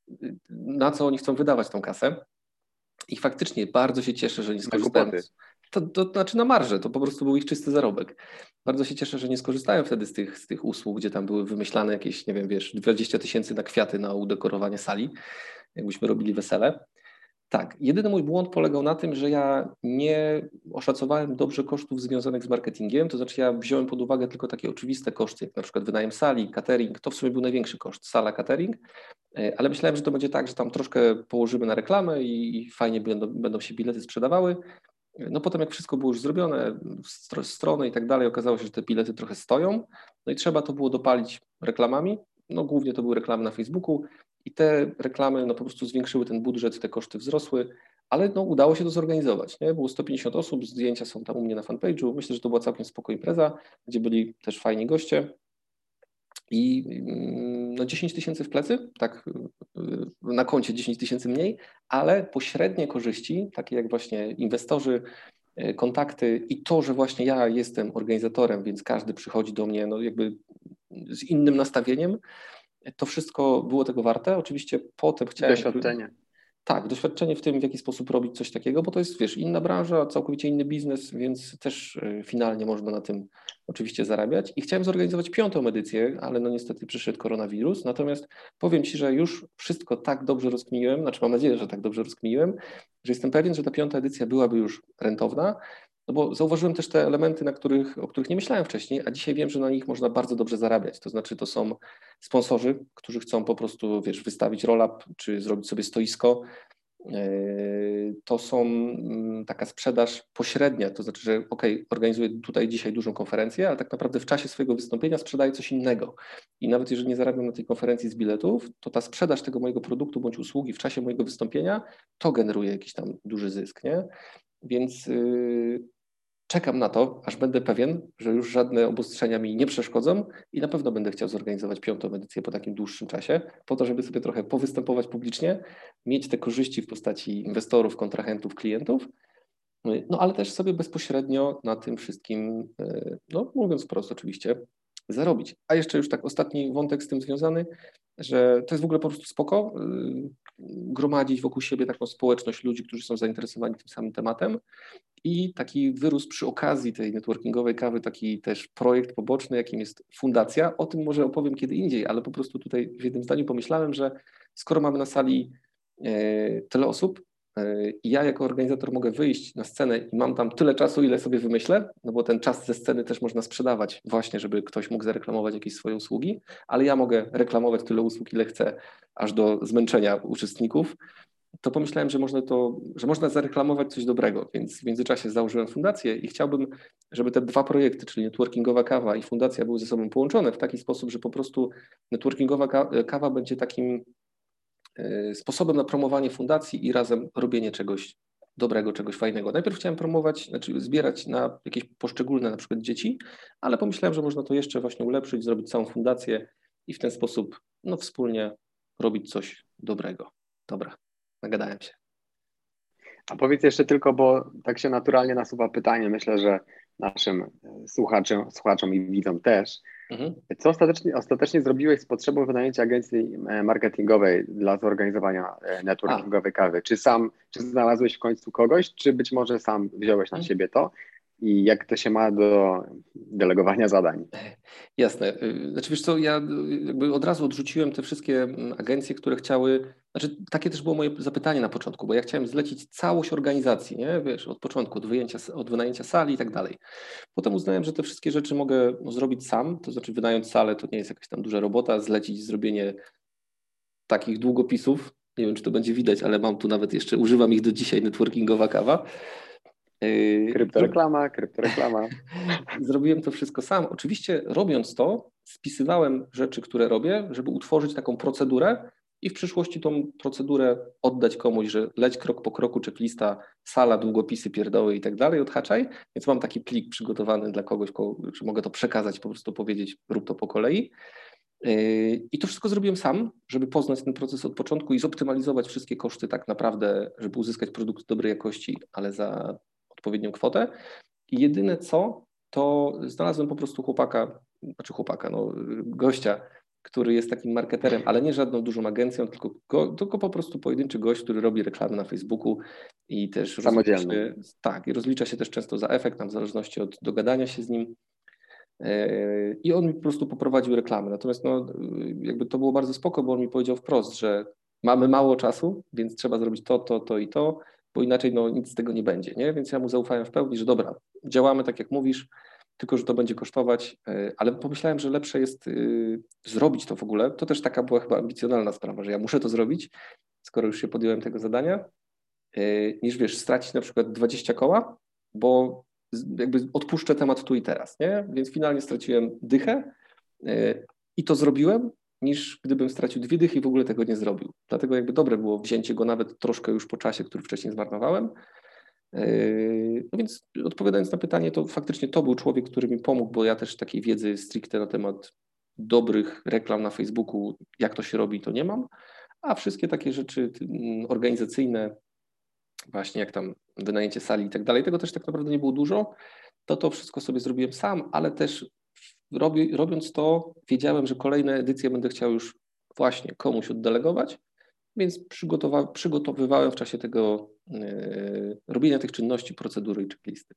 na co oni chcą wydawać tą kasę. I faktycznie bardzo się cieszę, że nie skorzystałem. To, to, to znaczy na marżę, to po prostu był ich czysty zarobek. Bardzo się cieszę, że nie skorzystałem wtedy z tych, z tych usług, gdzie tam były wymyślane jakieś, nie wiem, wiesz, dwadzieścia tysięcy na kwiaty, na udekorowanie sali, jakbyśmy robili wesele. Tak, jedyny mój błąd polegał na tym, że ja nie oszacowałem dobrze kosztów związanych z marketingiem, to znaczy ja wziąłem pod uwagę tylko takie oczywiste koszty, jak na przykład wynajem sali, catering, to w sumie był największy koszt, sala, catering, ale myślałem, że to będzie tak, że tam troszkę położymy na reklamę i, i fajnie będą, będą się bilety sprzedawały. No potem jak wszystko było już zrobione, strony i tak dalej, okazało się, że te bilety trochę stoją, no i trzeba to było dopalić reklamami, no głównie to były reklamy na Facebooku i te reklamy no po prostu zwiększyły ten budżet, te koszty wzrosły, ale no udało się to zorganizować, nie? Było sto pięćdziesiąt osób, zdjęcia są tam u mnie na fanpage'u, myślę, że to była całkiem spoko impreza, gdzie byli też fajni goście. I no dziesięć tysięcy w plecy, tak na koncie dziesięć tysięcy mniej, ale pośrednie korzyści, takie jak właśnie inwestorzy, kontakty i to, że właśnie ja jestem organizatorem, więc każdy przychodzi do mnie no jakby z innym nastawieniem, to wszystko było tego warte. Oczywiście potem chciałem... Doświadczenie. Tak, doświadczenie w tym, w jaki sposób robić coś takiego, bo to jest, wiesz, inna branża, całkowicie inny biznes, więc też finalnie można na tym oczywiście zarabiać. I chciałem zorganizować piątą edycję, ale no niestety przyszedł koronawirus. Natomiast powiem Ci, że już wszystko tak dobrze rozkminiłem, znaczy mam nadzieję, że tak dobrze rozkminiłem, że jestem pewien, że ta piąta edycja byłaby już rentowna, no bo zauważyłem też te elementy, na których, o których nie myślałem wcześniej, a dzisiaj wiem, że na nich można bardzo dobrze zarabiać. To znaczy to są sponsorzy, którzy chcą po prostu, wiesz, wystawić roll-up, czy zrobić sobie stoisko. To są taka sprzedaż pośrednia, to znaczy, że ok, organizuję tutaj dzisiaj dużą konferencję, ale tak naprawdę w czasie swojego wystąpienia sprzedaję coś innego. I nawet jeżeli nie zarabiam na tej konferencji z biletów, to ta sprzedaż tego mojego produktu bądź usługi w czasie mojego wystąpienia, to generuje jakiś tam duży zysk, nie? Więc yy, czekam na to, aż będę pewien, że już żadne obostrzenia mi nie przeszkodzą i na pewno będę chciał zorganizować piątą edycję po takim dłuższym czasie, po to, żeby sobie trochę powystępować publicznie, mieć te korzyści w postaci inwestorów, kontrahentów, klientów, no ale też sobie bezpośrednio na tym wszystkim, no mówiąc wprost oczywiście, zarobić. A jeszcze już tak ostatni wątek z tym związany, że to jest w ogóle po prostu spoko, gromadzić wokół siebie taką społeczność ludzi, którzy są zainteresowani tym samym tematem. I taki wyrósł przy okazji tej networkingowej kawy taki też projekt poboczny, jakim jest fundacja. O tym może opowiem kiedy indziej, ale po prostu tutaj w jednym zdaniu pomyślałem, że skoro mamy na sali e, tyle osób e, i ja jako organizator mogę wyjść na scenę i mam tam tyle czasu, ile sobie wymyślę, no bo ten czas ze sceny też można sprzedawać właśnie, żeby ktoś mógł zareklamować jakieś swoje usługi, ale ja mogę reklamować tyle usług, ile chcę, aż do zmęczenia uczestników. To pomyślałem, że można to, że można zareklamować coś dobrego, więc w międzyczasie założyłem fundację i chciałbym, żeby te dwa projekty, czyli networkingowa kawa i fundacja były ze sobą połączone w taki sposób, że po prostu networkingowa kawa będzie takim sposobem na promowanie fundacji i razem robienie czegoś dobrego, czegoś fajnego. Najpierw chciałem promować, znaczy zbierać na jakieś poszczególne na przykład dzieci, ale pomyślałem, że można to jeszcze właśnie ulepszyć, zrobić całą fundację i w ten sposób no, wspólnie robić coś dobrego. Dobra. Nagadałem się. A powiedz jeszcze tylko, bo tak się naturalnie nasuwa pytanie, myślę, że naszym słuchaczom, słuchaczom i widzom też. Mhm. Co ostatecznie, ostatecznie zrobiłeś z potrzebą wynajęcia agencji marketingowej dla zorganizowania networkingowej A. kawy? Czy sam, czy znalazłeś w końcu kogoś, czy być może sam wziąłeś na siebie to? I jak to się ma do delegowania zadań? Jasne. Znaczy wiesz co, ja jakby od razu odrzuciłem te wszystkie agencje, które chciały, znaczy takie też było moje zapytanie na początku, bo ja chciałem zlecić całość organizacji, nie? Wiesz, od początku, od, wyjęcia, od wynajęcia sali i tak dalej. Potem uznałem, że te wszystkie rzeczy mogę zrobić sam, to znaczy wynająć salę to nie jest jakaś tam duża robota, zlecić zrobienie takich długopisów, nie wiem czy to będzie widać, ale mam tu nawet jeszcze, używam ich do dzisiaj, networkingowa kawa. Kryptoreklama, kryptoreklama. Zrobiłem to wszystko sam. Oczywiście robiąc to, spisywałem rzeczy, które robię, żeby utworzyć taką procedurę i w przyszłości tą procedurę oddać komuś, że leć krok po kroku, checklista, sala, długopisy, pierdoły i tak dalej, odhaczaj. Więc mam taki plik przygotowany dla kogoś, że mogę to przekazać, po prostu powiedzieć, rób to po kolei. I to wszystko zrobiłem sam, żeby poznać ten proces od początku i zoptymalizować wszystkie koszty tak naprawdę, żeby uzyskać produkt dobrej jakości, ale za odpowiednią kwotę. I jedyne co, to znalazłem po prostu chłopaka, znaczy chłopaka, no gościa, który jest takim marketerem, ale nie żadną dużą agencją, tylko, go, tylko po prostu pojedynczy gość, który robi reklamy na Facebooku i też rozlicza się, tak, i rozlicza się też często za efekt, tam w zależności od dogadania się z nim. I on mi po prostu poprowadził reklamę. Natomiast no, jakby to było bardzo spoko, bo on mi powiedział wprost, że mamy mało czasu, więc trzeba zrobić to, to, to i to, bo inaczej no, nic z tego nie będzie, nie? Więc ja mu zaufałem w pełni, że dobra, działamy tak jak mówisz, tylko że to będzie kosztować, ale pomyślałem, że lepsze jest zrobić to w ogóle. To też taka była chyba ambicjonalna sprawa, że ja muszę to zrobić, skoro już się podjąłem tego zadania, niż wiesz, stracić na przykład dwadzieścia koła, bo jakby odpuszczę temat tu i teraz, nie? Więc finalnie straciłem dychę i to zrobiłem, niż gdybym stracił dwie dychy i w ogóle tego nie zrobił. Dlatego jakby dobre było wzięcie go nawet troszkę już po czasie, który wcześniej zmarnowałem. No więc odpowiadając na pytanie, to faktycznie to był człowiek, który mi pomógł, bo ja też takiej wiedzy stricte na temat dobrych reklam na Facebooku, jak to się robi, to nie mam, a wszystkie takie rzeczy organizacyjne, właśnie jak tam wynajęcie sali i tak dalej, tego też tak naprawdę nie było dużo, to to wszystko sobie zrobiłem sam, ale też robi, robiąc to wiedziałem, że kolejne edycje będę chciał już właśnie komuś oddelegować, więc przygotowa- przygotowywałem w czasie tego yy, robienia tych czynności, procedury i checklisty.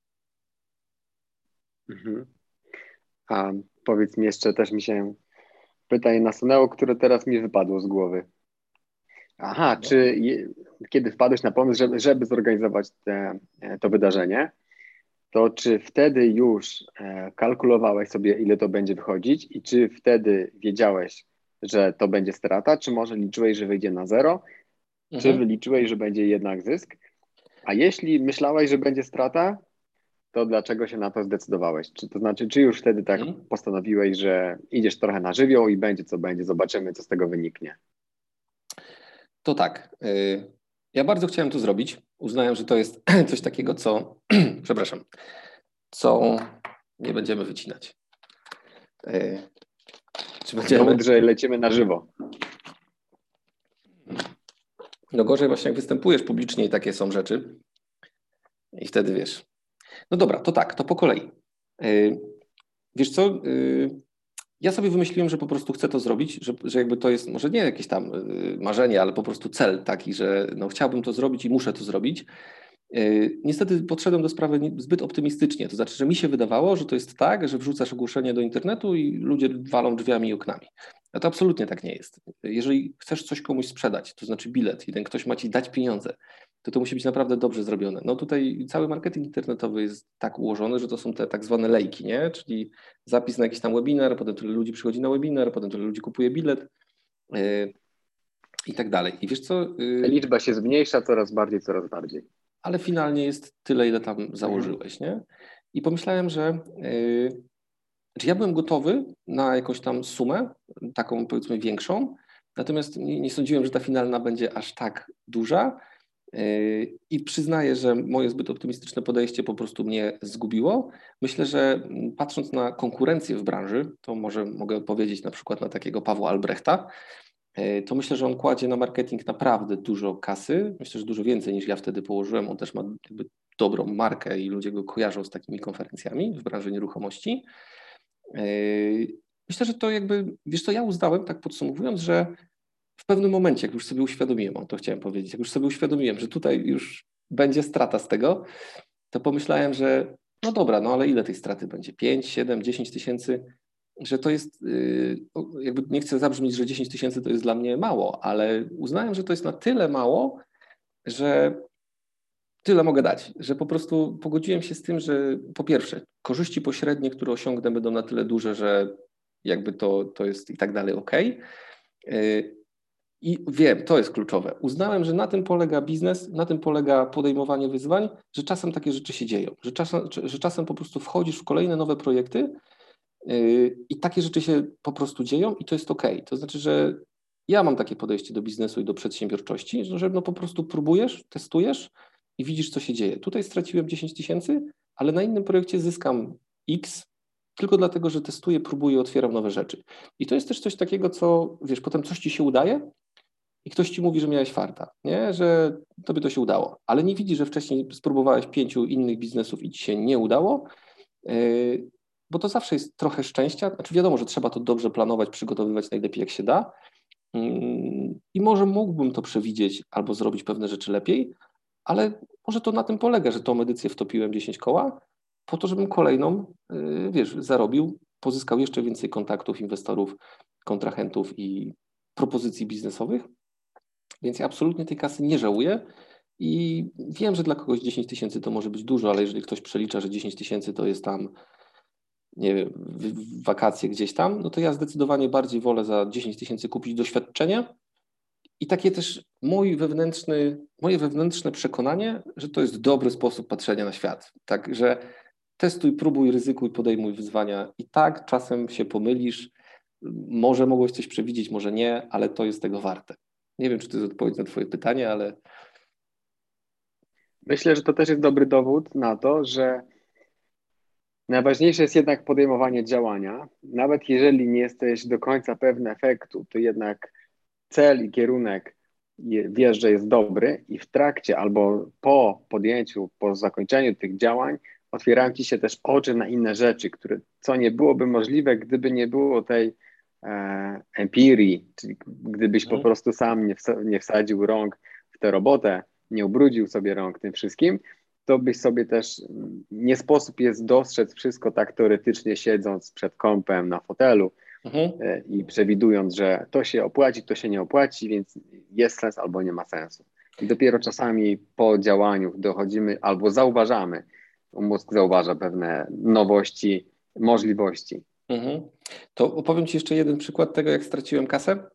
Mhm. A powiedz mi jeszcze, też mi się pytanie nasunęło, które teraz mi wypadło z głowy. Aha, No. czy je, kiedy wpadłeś na pomysł, żeby, żeby zorganizować te, to wydarzenie, to czy wtedy już e, kalkulowałeś sobie, ile to będzie wychodzić i czy wtedy wiedziałeś, że to będzie strata, czy może liczyłeś, że wyjdzie na zero, Mhm. czy wyliczyłeś, że będzie jednak zysk? A jeśli myślałeś, że będzie strata, to dlaczego się na to zdecydowałeś? Czy to znaczy, czy już wtedy tak Mhm. postanowiłeś, że idziesz trochę na żywioł i będzie co będzie, zobaczymy, co z tego wyniknie? To tak. Yy, ja bardzo chciałem to zrobić. Uznałem, że to jest coś takiego, co, przepraszam, co nie będziemy wycinać. Yy, czy będziemy? Dowód, że lecimy na żywo. No gorzej właśnie jak występujesz publicznie i takie są rzeczy. I wtedy wiesz. No dobra, to tak, to po kolei. Yy, wiesz co, yy, ja sobie wymyśliłem, że po prostu chcę to zrobić, że, że jakby to jest może nie jakieś tam yy, marzenie, ale po prostu cel taki, że no chciałbym to zrobić i muszę to zrobić. Yy, niestety podszedłem do sprawy zbyt optymistycznie, to znaczy, że mi się wydawało, że to jest tak, że wrzucasz ogłoszenie do internetu i ludzie walą drzwiami i oknami. A to absolutnie tak nie jest. Jeżeli chcesz coś komuś sprzedać, to znaczy bilet i ten ktoś ma ci dać pieniądze, to to musi być naprawdę dobrze zrobione. No tutaj cały marketing internetowy jest tak ułożony, że to są te tak zwane lejki, nie? Czyli zapis na jakiś tam webinar, potem tyle ludzi przychodzi na webinar, potem tyle ludzi kupuje bilet yy, i tak dalej. I wiesz co? Yy, Liczba się zmniejsza coraz bardziej, coraz bardziej. ale finalnie jest tyle, ile tam założyłeś, nie? I pomyślałem, że yy, znaczy ja byłem gotowy na jakąś tam sumę, taką powiedzmy większą, natomiast nie, nie sądziłem, że ta finalna będzie aż tak duża yy, i przyznaję, że moje zbyt optymistyczne podejście po prostu mnie zgubiło. Myślę, że mm, patrząc na konkurencję w branży, to może mogę powiedzieć na przykład na takiego Pawła Albrechta, to myślę, że on kładzie na marketing naprawdę dużo kasy. Myślę, że dużo więcej niż ja wtedy położyłem. On też ma jakby dobrą markę i ludzie go kojarzą z takimi konferencjami w branży nieruchomości. Myślę, że to jakby, wiesz co, ja uznałem, tak podsumowując, że w pewnym momencie, jak już sobie uświadomiłem, o to chciałem powiedzieć, jak już sobie uświadomiłem, że tutaj już będzie strata z tego, to pomyślałem, że no dobra, no ale ile tej straty będzie? pięć, siedem, dziesięć tysięcy? Że to jest, jakby nie chcę zabrzmieć, że dziesięć tysięcy to jest dla mnie mało, ale uznałem, że to jest na tyle mało, że tyle mogę dać, że po prostu pogodziłem się z tym, że po pierwsze, korzyści pośrednie, które osiągnę, będą na tyle duże, że jakby to, to jest i tak dalej ok. I wiem, to jest kluczowe. Uznałem, że na tym polega biznes, na tym polega podejmowanie wyzwań, że czasem takie rzeczy się dzieją, że czasem, że czasem po prostu wchodzisz w kolejne nowe projekty, i takie rzeczy się po prostu dzieją i to jest ok. To znaczy, że ja mam takie podejście do biznesu i do przedsiębiorczości, że no po prostu próbujesz, testujesz i widzisz, co się dzieje. Tutaj straciłem dziesięć tysięcy, ale na innym projekcie zyskam X, tylko dlatego, że testuję, próbuję, otwieram nowe rzeczy. I to jest też coś takiego, co, wiesz, potem coś ci się udaje i ktoś ci mówi, że miałeś farta, nie? Że tobie to się udało, ale nie widzi, że wcześniej spróbowałeś pięciu innych biznesów i ci się nie udało, bo to zawsze jest trochę szczęścia. Znaczy wiadomo, że trzeba to dobrze planować, przygotowywać najlepiej jak się da i może mógłbym to przewidzieć albo zrobić pewne rzeczy lepiej, ale może to na tym polega, że tą edycję wtopiłem dziesięć koła po to, żebym kolejną, wiesz, zarobił, pozyskał jeszcze więcej kontaktów, inwestorów, kontrahentów i propozycji biznesowych Więc ja absolutnie tej kasy nie żałuję i wiem, że dla kogoś dziesięć tysięcy to może być dużo, ale jeżeli ktoś przelicza, że dziesięć tysięcy to jest tam, nie wiem, w- w wakacje gdzieś tam, no to ja zdecydowanie bardziej wolę za dziesięć tysięcy kupić doświadczenie i takie też mój wewnętrzny, moje wewnętrzne przekonanie, że to jest dobry sposób patrzenia na świat. Tak, że testuj, próbuj, ryzykuj, podejmuj wyzwania i tak czasem się pomylisz, może mogłeś coś przewidzieć, może nie, ale to jest tego warte. Nie wiem, czy to jest odpowiedź na twoje pytanie, ale Myślę, że to też jest dobry dowód na to, że najważniejsze jest jednak podejmowanie działania. Nawet jeżeli nie jesteś do końca pewny efektu, to jednak cel i kierunek je- wiesz, że jest dobry i w trakcie albo po podjęciu, po zakończeniu tych działań otwierają ci się też oczy na inne rzeczy, które, co nie byłoby możliwe, gdyby nie było tej e, empirii, czyli gdybyś po mhm. prostu sam nie, wsa- nie wsadził rąk w tę robotę, nie ubrudził sobie rąk tym wszystkim, to byś sobie też nie sposób jest dostrzec wszystko tak teoretycznie siedząc przed kąpem na fotelu Mhm. e, i przewidując, że to się opłaci, to się nie opłaci, więc jest sens albo nie ma sensu. I dopiero czasami po działaniu dochodzimy albo zauważamy, mózg zauważa pewne nowości, możliwości. Mhm. To opowiem ci jeszcze jeden przykład tego, jak straciłem kasę.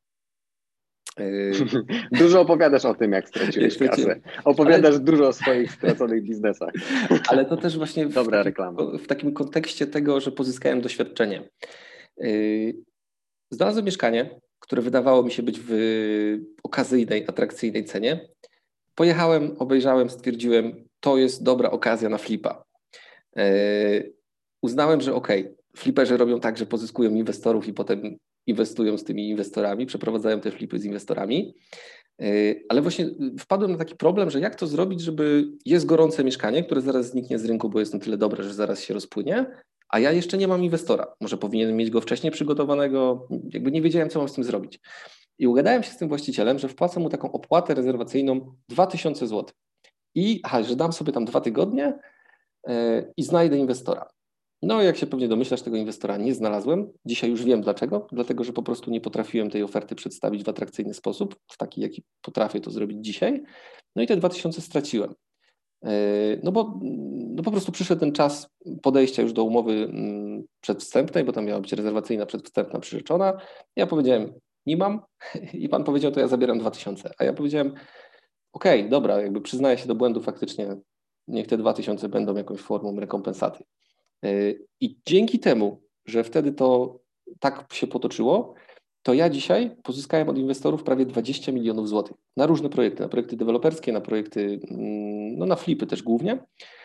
Yy, Dużo opowiadasz o tym, jak jak straciłeś straciłem. kasę. Ale, Opowiadasz dużo o swoich straconych biznesach. ale to też właśnie w Dobra takim, reklama. w takim kontekście tego, że pozyskałem doświadczenie. Yy, Znalazłem mieszkanie, które wydawało mi się być w okazyjnej, atrakcyjnej cenie. Pojechałem, obejrzałem, stwierdziłem, to jest dobra okazja na flipa. Yy, Uznałem, że okej, okay, fliperzy robią tak, że pozyskują inwestorów i potem inwestują z tymi inwestorami, przeprowadzają te flipy z inwestorami. Yy, Ale właśnie wpadłem na taki problem, że jak to zrobić, żeby jest gorące mieszkanie, które zaraz zniknie z rynku, bo jest na tyle dobre, że zaraz się rozpłynie, a ja jeszcze nie mam inwestora. Może powinienem mieć go wcześniej przygotowanego, jakby nie wiedziałem, co mam z tym zrobić. I ugadałem się z tym właścicielem, że wpłacę mu taką opłatę rezerwacyjną dwa tysiące złotych. I aha, że dam sobie tam dwa tygodnie yy, i znajdę inwestora. No, jak się pewnie domyślasz, tego inwestora nie znalazłem. Dzisiaj już wiem dlaczego. Dlatego, że po prostu nie potrafiłem tej oferty przedstawić w atrakcyjny sposób, w taki, jaki potrafię to zrobić dzisiaj. No i te dwa tysiące straciłem. Yy, No bo no po prostu przyszedł ten czas podejścia już do umowy mm, przedwstępnej, bo tam miała być rezerwacyjna, przedwstępna, przyrzeczona. Ja powiedziałem, nie mam i pan powiedział, to ja zabieram dwa tysiące. A ja powiedziałem, okej, okay, dobra, jakby przyznaję się do błędu, faktycznie niech te dwa tysiące będą jakąś formą rekompensaty. I dzięki temu, że wtedy to tak się potoczyło, to ja dzisiaj pozyskałem od inwestorów prawie dwadzieścia milionów złotych na różne projekty, na projekty deweloperskie, na projekty, mm, no na flipy też głównie.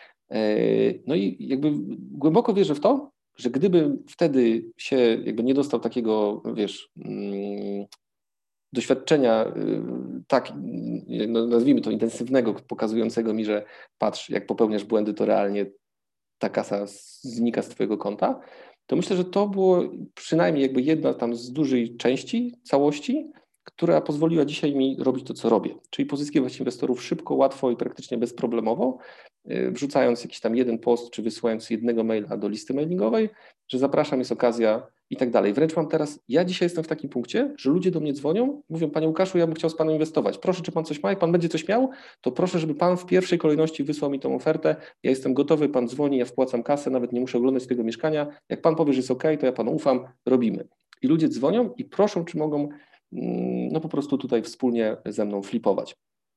No i jakby głęboko wierzę w to, że gdybym wtedy się jakby nie dostał takiego, wiesz, mm, doświadczenia, y, tak, no nazwijmy to intensywnego, pokazującego mi, że patrz, jak popełniasz błędy, to realnie ta kasa znika z twojego konta, to myślę, że to było przynajmniej jakby jedna tam z dużej części całości, która pozwoliła dzisiaj mi robić to, co robię, czyli pozyskiwać inwestorów szybko, łatwo i praktycznie bezproblemowo, yy, wrzucając jakiś tam jeden post, czy wysyłając jednego maila do listy mailingowej, że zapraszam, jest okazja i tak dalej. Wręcz mam teraz, ja dzisiaj jestem w takim punkcie, że ludzie do mnie dzwonią, mówią, panie Łukaszu, ja bym chciał z panem inwestować. Proszę, czy pan coś ma? Jak pan będzie coś miał, to proszę, żeby pan w pierwszej kolejności wysłał mi tą ofertę. Ja jestem gotowy, pan dzwoni, ja wpłacam kasę, nawet nie muszę oglądać tego mieszkania. Jak pan powie, że jest ok, to ja panu ufam, robimy. I ludzie dzwonią i proszą, czy mogą no po prostu tutaj wspólnie ze mną flipować.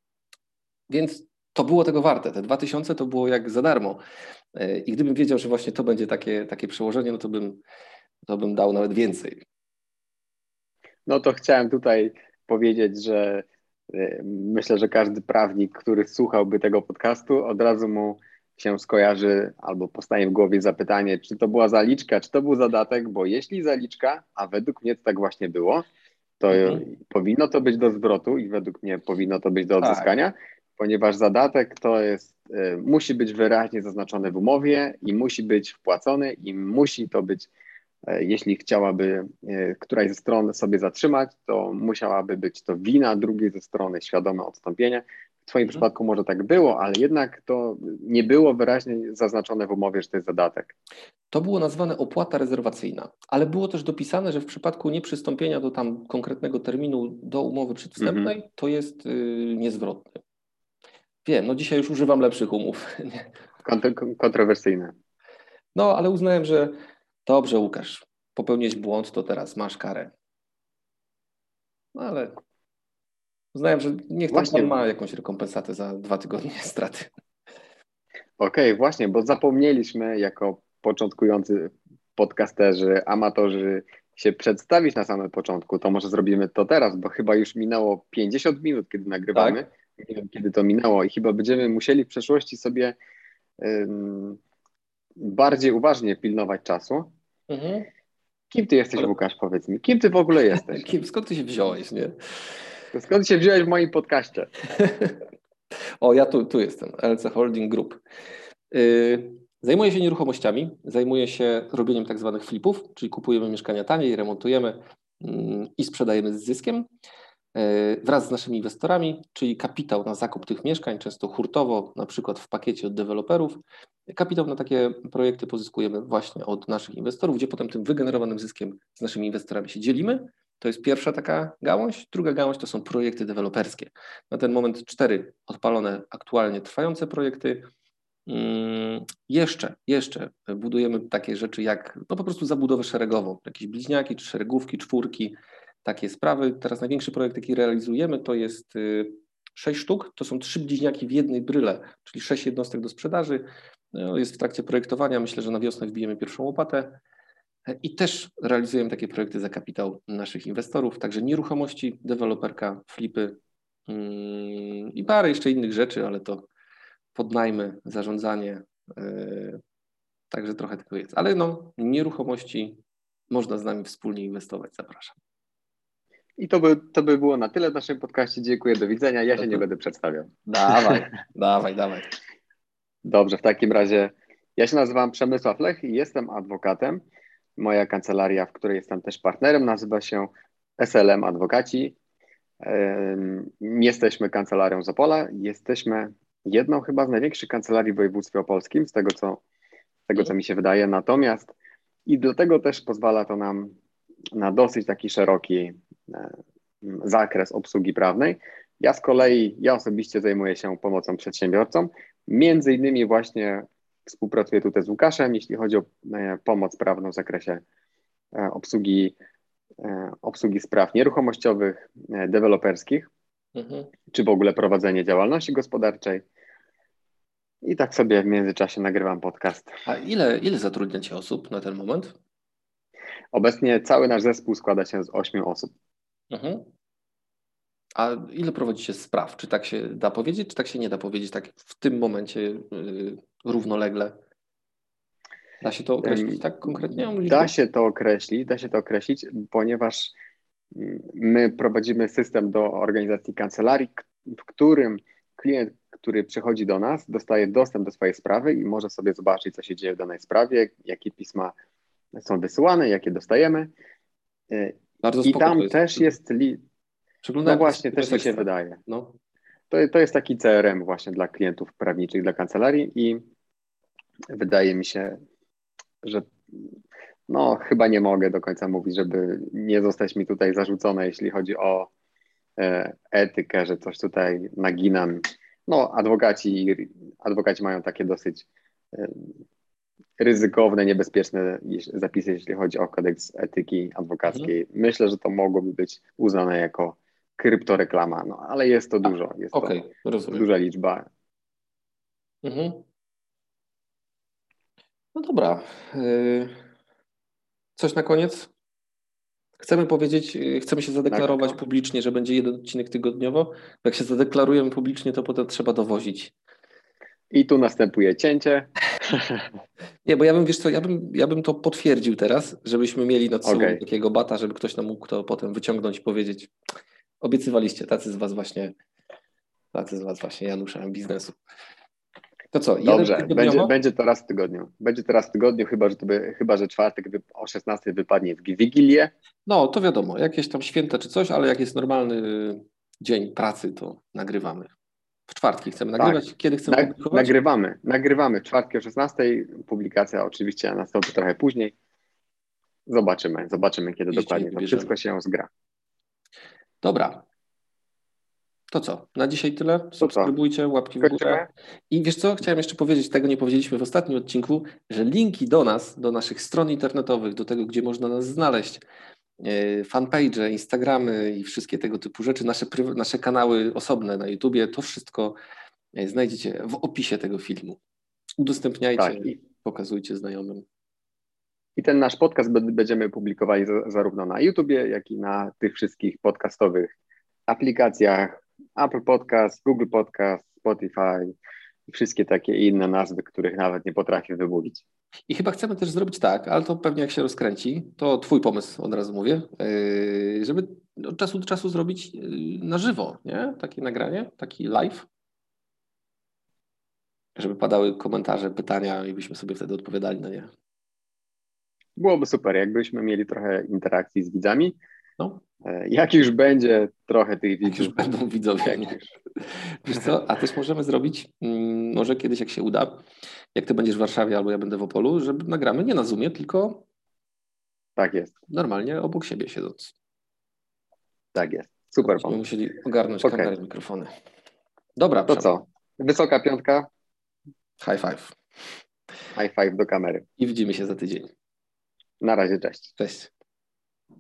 Więc to było tego warte. Te dwa tysiące to było jak za darmo. I gdybym wiedział, że właśnie to będzie takie, takie przełożenie, no to bym, to bym dał nawet więcej. No to chciałem tutaj powiedzieć, że y, myślę, że każdy prawnik, który słuchałby tego podcastu, od razu mu się skojarzy albo powstanie w głowie zapytanie, czy to była zaliczka, czy to był zadatek, bo jeśli zaliczka, a według mnie to tak właśnie było, to Mhm. powinno to być do zwrotu i według mnie powinno to być do Tak. odzyskania, ponieważ zadatek to jest, y, musi być wyraźnie zaznaczone w umowie i musi być wpłacony i musi to być, y, jeśli chciałaby y, któraś ze stron sobie zatrzymać, to musiałaby być to wina drugiej ze strony, świadome odstąpienie. W Twoim Mhm. przypadku może tak było, ale jednak to nie było wyraźnie zaznaczone w umowie, że to jest zadatek. To było nazwane opłata rezerwacyjna, ale było też dopisane, że w przypadku nieprzystąpienia do tam konkretnego terminu do umowy przedwstępnej Mhm. to jest yy, niezwrotny. Wiem, no dzisiaj już używam lepszych umów. Nie? Kont- kontrowersyjne. No, ale uznałem, że dobrze, Łukasz, popełniłeś błąd, to teraz masz karę. No ale uznałem, że niech tam pan Właśnie, ma jakąś rekompensatę za dwa tygodnie straty. okej, właśnie, bo zapomnieliśmy jako początkujący podcasterzy, amatorzy się przedstawić na samym początku. To może zrobimy to teraz, bo chyba już minęło pięćdziesiąt minut, kiedy nagrywamy. Tak? Nie wiem, kiedy to minęło i chyba będziemy musieli w przeszłości sobie ym, bardziej uważnie pilnować czasu. Mhm. Kim ty jesteś, Ale Łukasz, powiedz mi? Kim ty w ogóle jesteś? kim, skąd ty się wziąłeś, nie? Skąd się wziąłeś w moim podcaście? O, ja tu, tu jestem, L C Holding Group. Yy, zajmuję się nieruchomościami, zajmuję się robieniem tak zwanych flipów, czyli kupujemy mieszkania taniej, remontujemy yy, i sprzedajemy z zyskiem yy, wraz z naszymi inwestorami, czyli kapitał na zakup tych mieszkań, często hurtowo, na przykład w pakiecie od deweloperów. Kapitał na takie projekty pozyskujemy właśnie od naszych inwestorów, gdzie potem tym wygenerowanym zyskiem z naszymi inwestorami się dzielimy. To jest pierwsza taka gałąź. Druga gałąź to są projekty deweloperskie. Na ten moment cztery odpalone, aktualnie trwające projekty. Hmm, jeszcze, jeszcze budujemy takie rzeczy jak no po prostu zabudowę szeregową, jakieś bliźniaki, czy szeregówki, czwórki, takie sprawy. Teraz największy projekt, jaki realizujemy, to jest y, sześć sztuk, to są trzy bliźniaki w jednej bryle, czyli sześć jednostek do sprzedaży. No, jest w trakcie projektowania, myślę, że na wiosnę wbijemy pierwszą łopatę. I też realizujemy takie projekty za kapitał naszych inwestorów, także nieruchomości, deweloperka, flipy yy, i parę jeszcze innych rzeczy, ale to podnajmy, zarządzanie, yy, także trochę tego jest. Ale no, nieruchomości można z nami wspólnie inwestować, zapraszam. I to by, to by było na tyle w naszym podcaście. Dziękuję, do widzenia. Ja No się nie to będę przedstawiał. dawaj, dawaj, dawaj. Dobrze, w takim razie ja się nazywam Przemysław Lech i jestem adwokatem. Moja kancelaria, w której jestem też partnerem, nazywa się S L M Adwokaci. Jesteśmy kancelarią z Opola. Jesteśmy jedną chyba z największych kancelarii w województwie opolskim, z tego co, z tego, co mi się wydaje. Natomiast i dlatego też pozwala to nam na dosyć taki szeroki zakres obsługi prawnej. Ja z kolei, ja osobiście zajmuję się pomocą przedsiębiorcom. Między innymi właśnie współpracuję tutaj z Łukaszem, jeśli chodzi o pomoc prawną w zakresie obsługi, obsługi spraw nieruchomościowych, deweloperskich, mhm. czy w ogóle prowadzenie działalności gospodarczej. I tak sobie w międzyczasie nagrywam podcast. A ile, ile zatrudniacie osób na ten moment? Obecnie cały nasz zespół składa się z ośmiu osób. Mhm. A ile prowadzicie spraw? Czy tak się da powiedzieć, czy tak się nie da powiedzieć, tak w tym momencie yy, równolegle? Da się to określić tak konkretnie? Da się to określić, da się to określić, ponieważ my prowadzimy system do organizacji kancelarii, w którym klient, który przychodzi do nas, dostaje dostęp do swojej sprawy i może sobie zobaczyć, co się dzieje w danej sprawie, jakie pisma są wysyłane, jakie dostajemy. Bardzo I tam jest. też jest... Li... No właśnie, też mi się ekstra. wydaje. No. To, to jest taki C R M właśnie dla klientów prawniczych, dla kancelarii i wydaje mi się, że no chyba nie mogę do końca mówić, żeby nie zostać mi tutaj zarzucone, jeśli chodzi o e, etykę, że coś tutaj naginam. No adwokaci, adwokaci mają takie dosyć e, ryzykowne, niebezpieczne zapisy, jeśli chodzi o kodeks etyki adwokackiej. Mhm. Myślę, że to mogłoby być uznane jako kryptoreklama, no ale jest to dużo, jest okay, to rozumiem. Duża liczba. Mhm. No dobra. Coś na koniec? Chcemy powiedzieć, chcemy się zadeklarować tak. publicznie, że będzie jeden odcinek tygodniowo. Jak się zadeklarujemy publicznie, to potem trzeba dowozić. I tu następuje cięcie. Nie, bo ja bym, wiesz co, ja bym, ja bym to potwierdził teraz, żebyśmy mieli nad sobą okay. takiego bata, żeby ktoś nam mógł to potem wyciągnąć i powiedzieć, obiecywaliście, tacy z was właśnie, tacy z was właśnie Januszem biznesu. To co, Dobrze, będzie, będzie to raz w tygodniu. Będzie to raz w tygodniu, chyba że, to by, chyba, że czwartek o szesnastej wypadnie w Wigilię. No, to wiadomo, jakieś tam święta czy coś, ale jak jest normalny dzień pracy, to nagrywamy. W czwartki chcemy Tak. nagrywać. Kiedy chcemy Nag- publikować? nagrywamy, nagrywamy. W czwartki o szesnastej, publikacja oczywiście nastąpi trochę później. Zobaczymy, zobaczymy kiedy Dzisiaj dokładnie to wybierzemy. wszystko się zgra. Dobra. To co? Na dzisiaj tyle. Subskrybujcie, łapki w Kończymy? górę. I wiesz co? Chciałem jeszcze powiedzieć, tego nie powiedzieliśmy w ostatnim odcinku, że linki do nas, do naszych stron internetowych, do tego, gdzie można nas znaleźć, fanpage, Instagramy i wszystkie tego typu rzeczy, nasze, pryw- nasze kanały osobne na YouTubie, to wszystko znajdziecie w opisie tego filmu. Udostępniajcie, Tak. I, pokazujcie znajomym. I ten nasz podcast b- będziemy publikowali z- zarówno na YouTubie, jak i na tych wszystkich podcastowych aplikacjach Apple Podcast, Google Podcast, Spotify i wszystkie takie inne nazwy, których nawet nie potrafię wymówić. I chyba chcemy też zrobić tak, ale to pewnie jak się rozkręci, to twój pomysł, od razu mówię, yy, żeby od czasu do czasu zrobić yy, na żywo, nie? Takie nagranie, taki live, żeby padały komentarze, pytania i byśmy sobie wtedy odpowiadali na nie. Byłoby super, jakbyśmy mieli trochę interakcji z widzami. No. Jak już będzie trochę tych Jak widzów. już będą widzowie, jak nie? już. Wiesz co, a też możemy zrobić, mm, może kiedyś jak się uda, jak ty będziesz w Warszawie albo ja będę w Opolu, żeby nagramy nie na Zoomie, tylko Tak jest, normalnie obok siebie siedząc. tak jest. Super Będziemy pomysł. musieli ogarnąć Okej. kamery, mikrofony. Dobra, To Przemek. co? Wysoka piątka, High five. high five do kamery. I widzimy się za tydzień. Na razie, cześć. Cześć.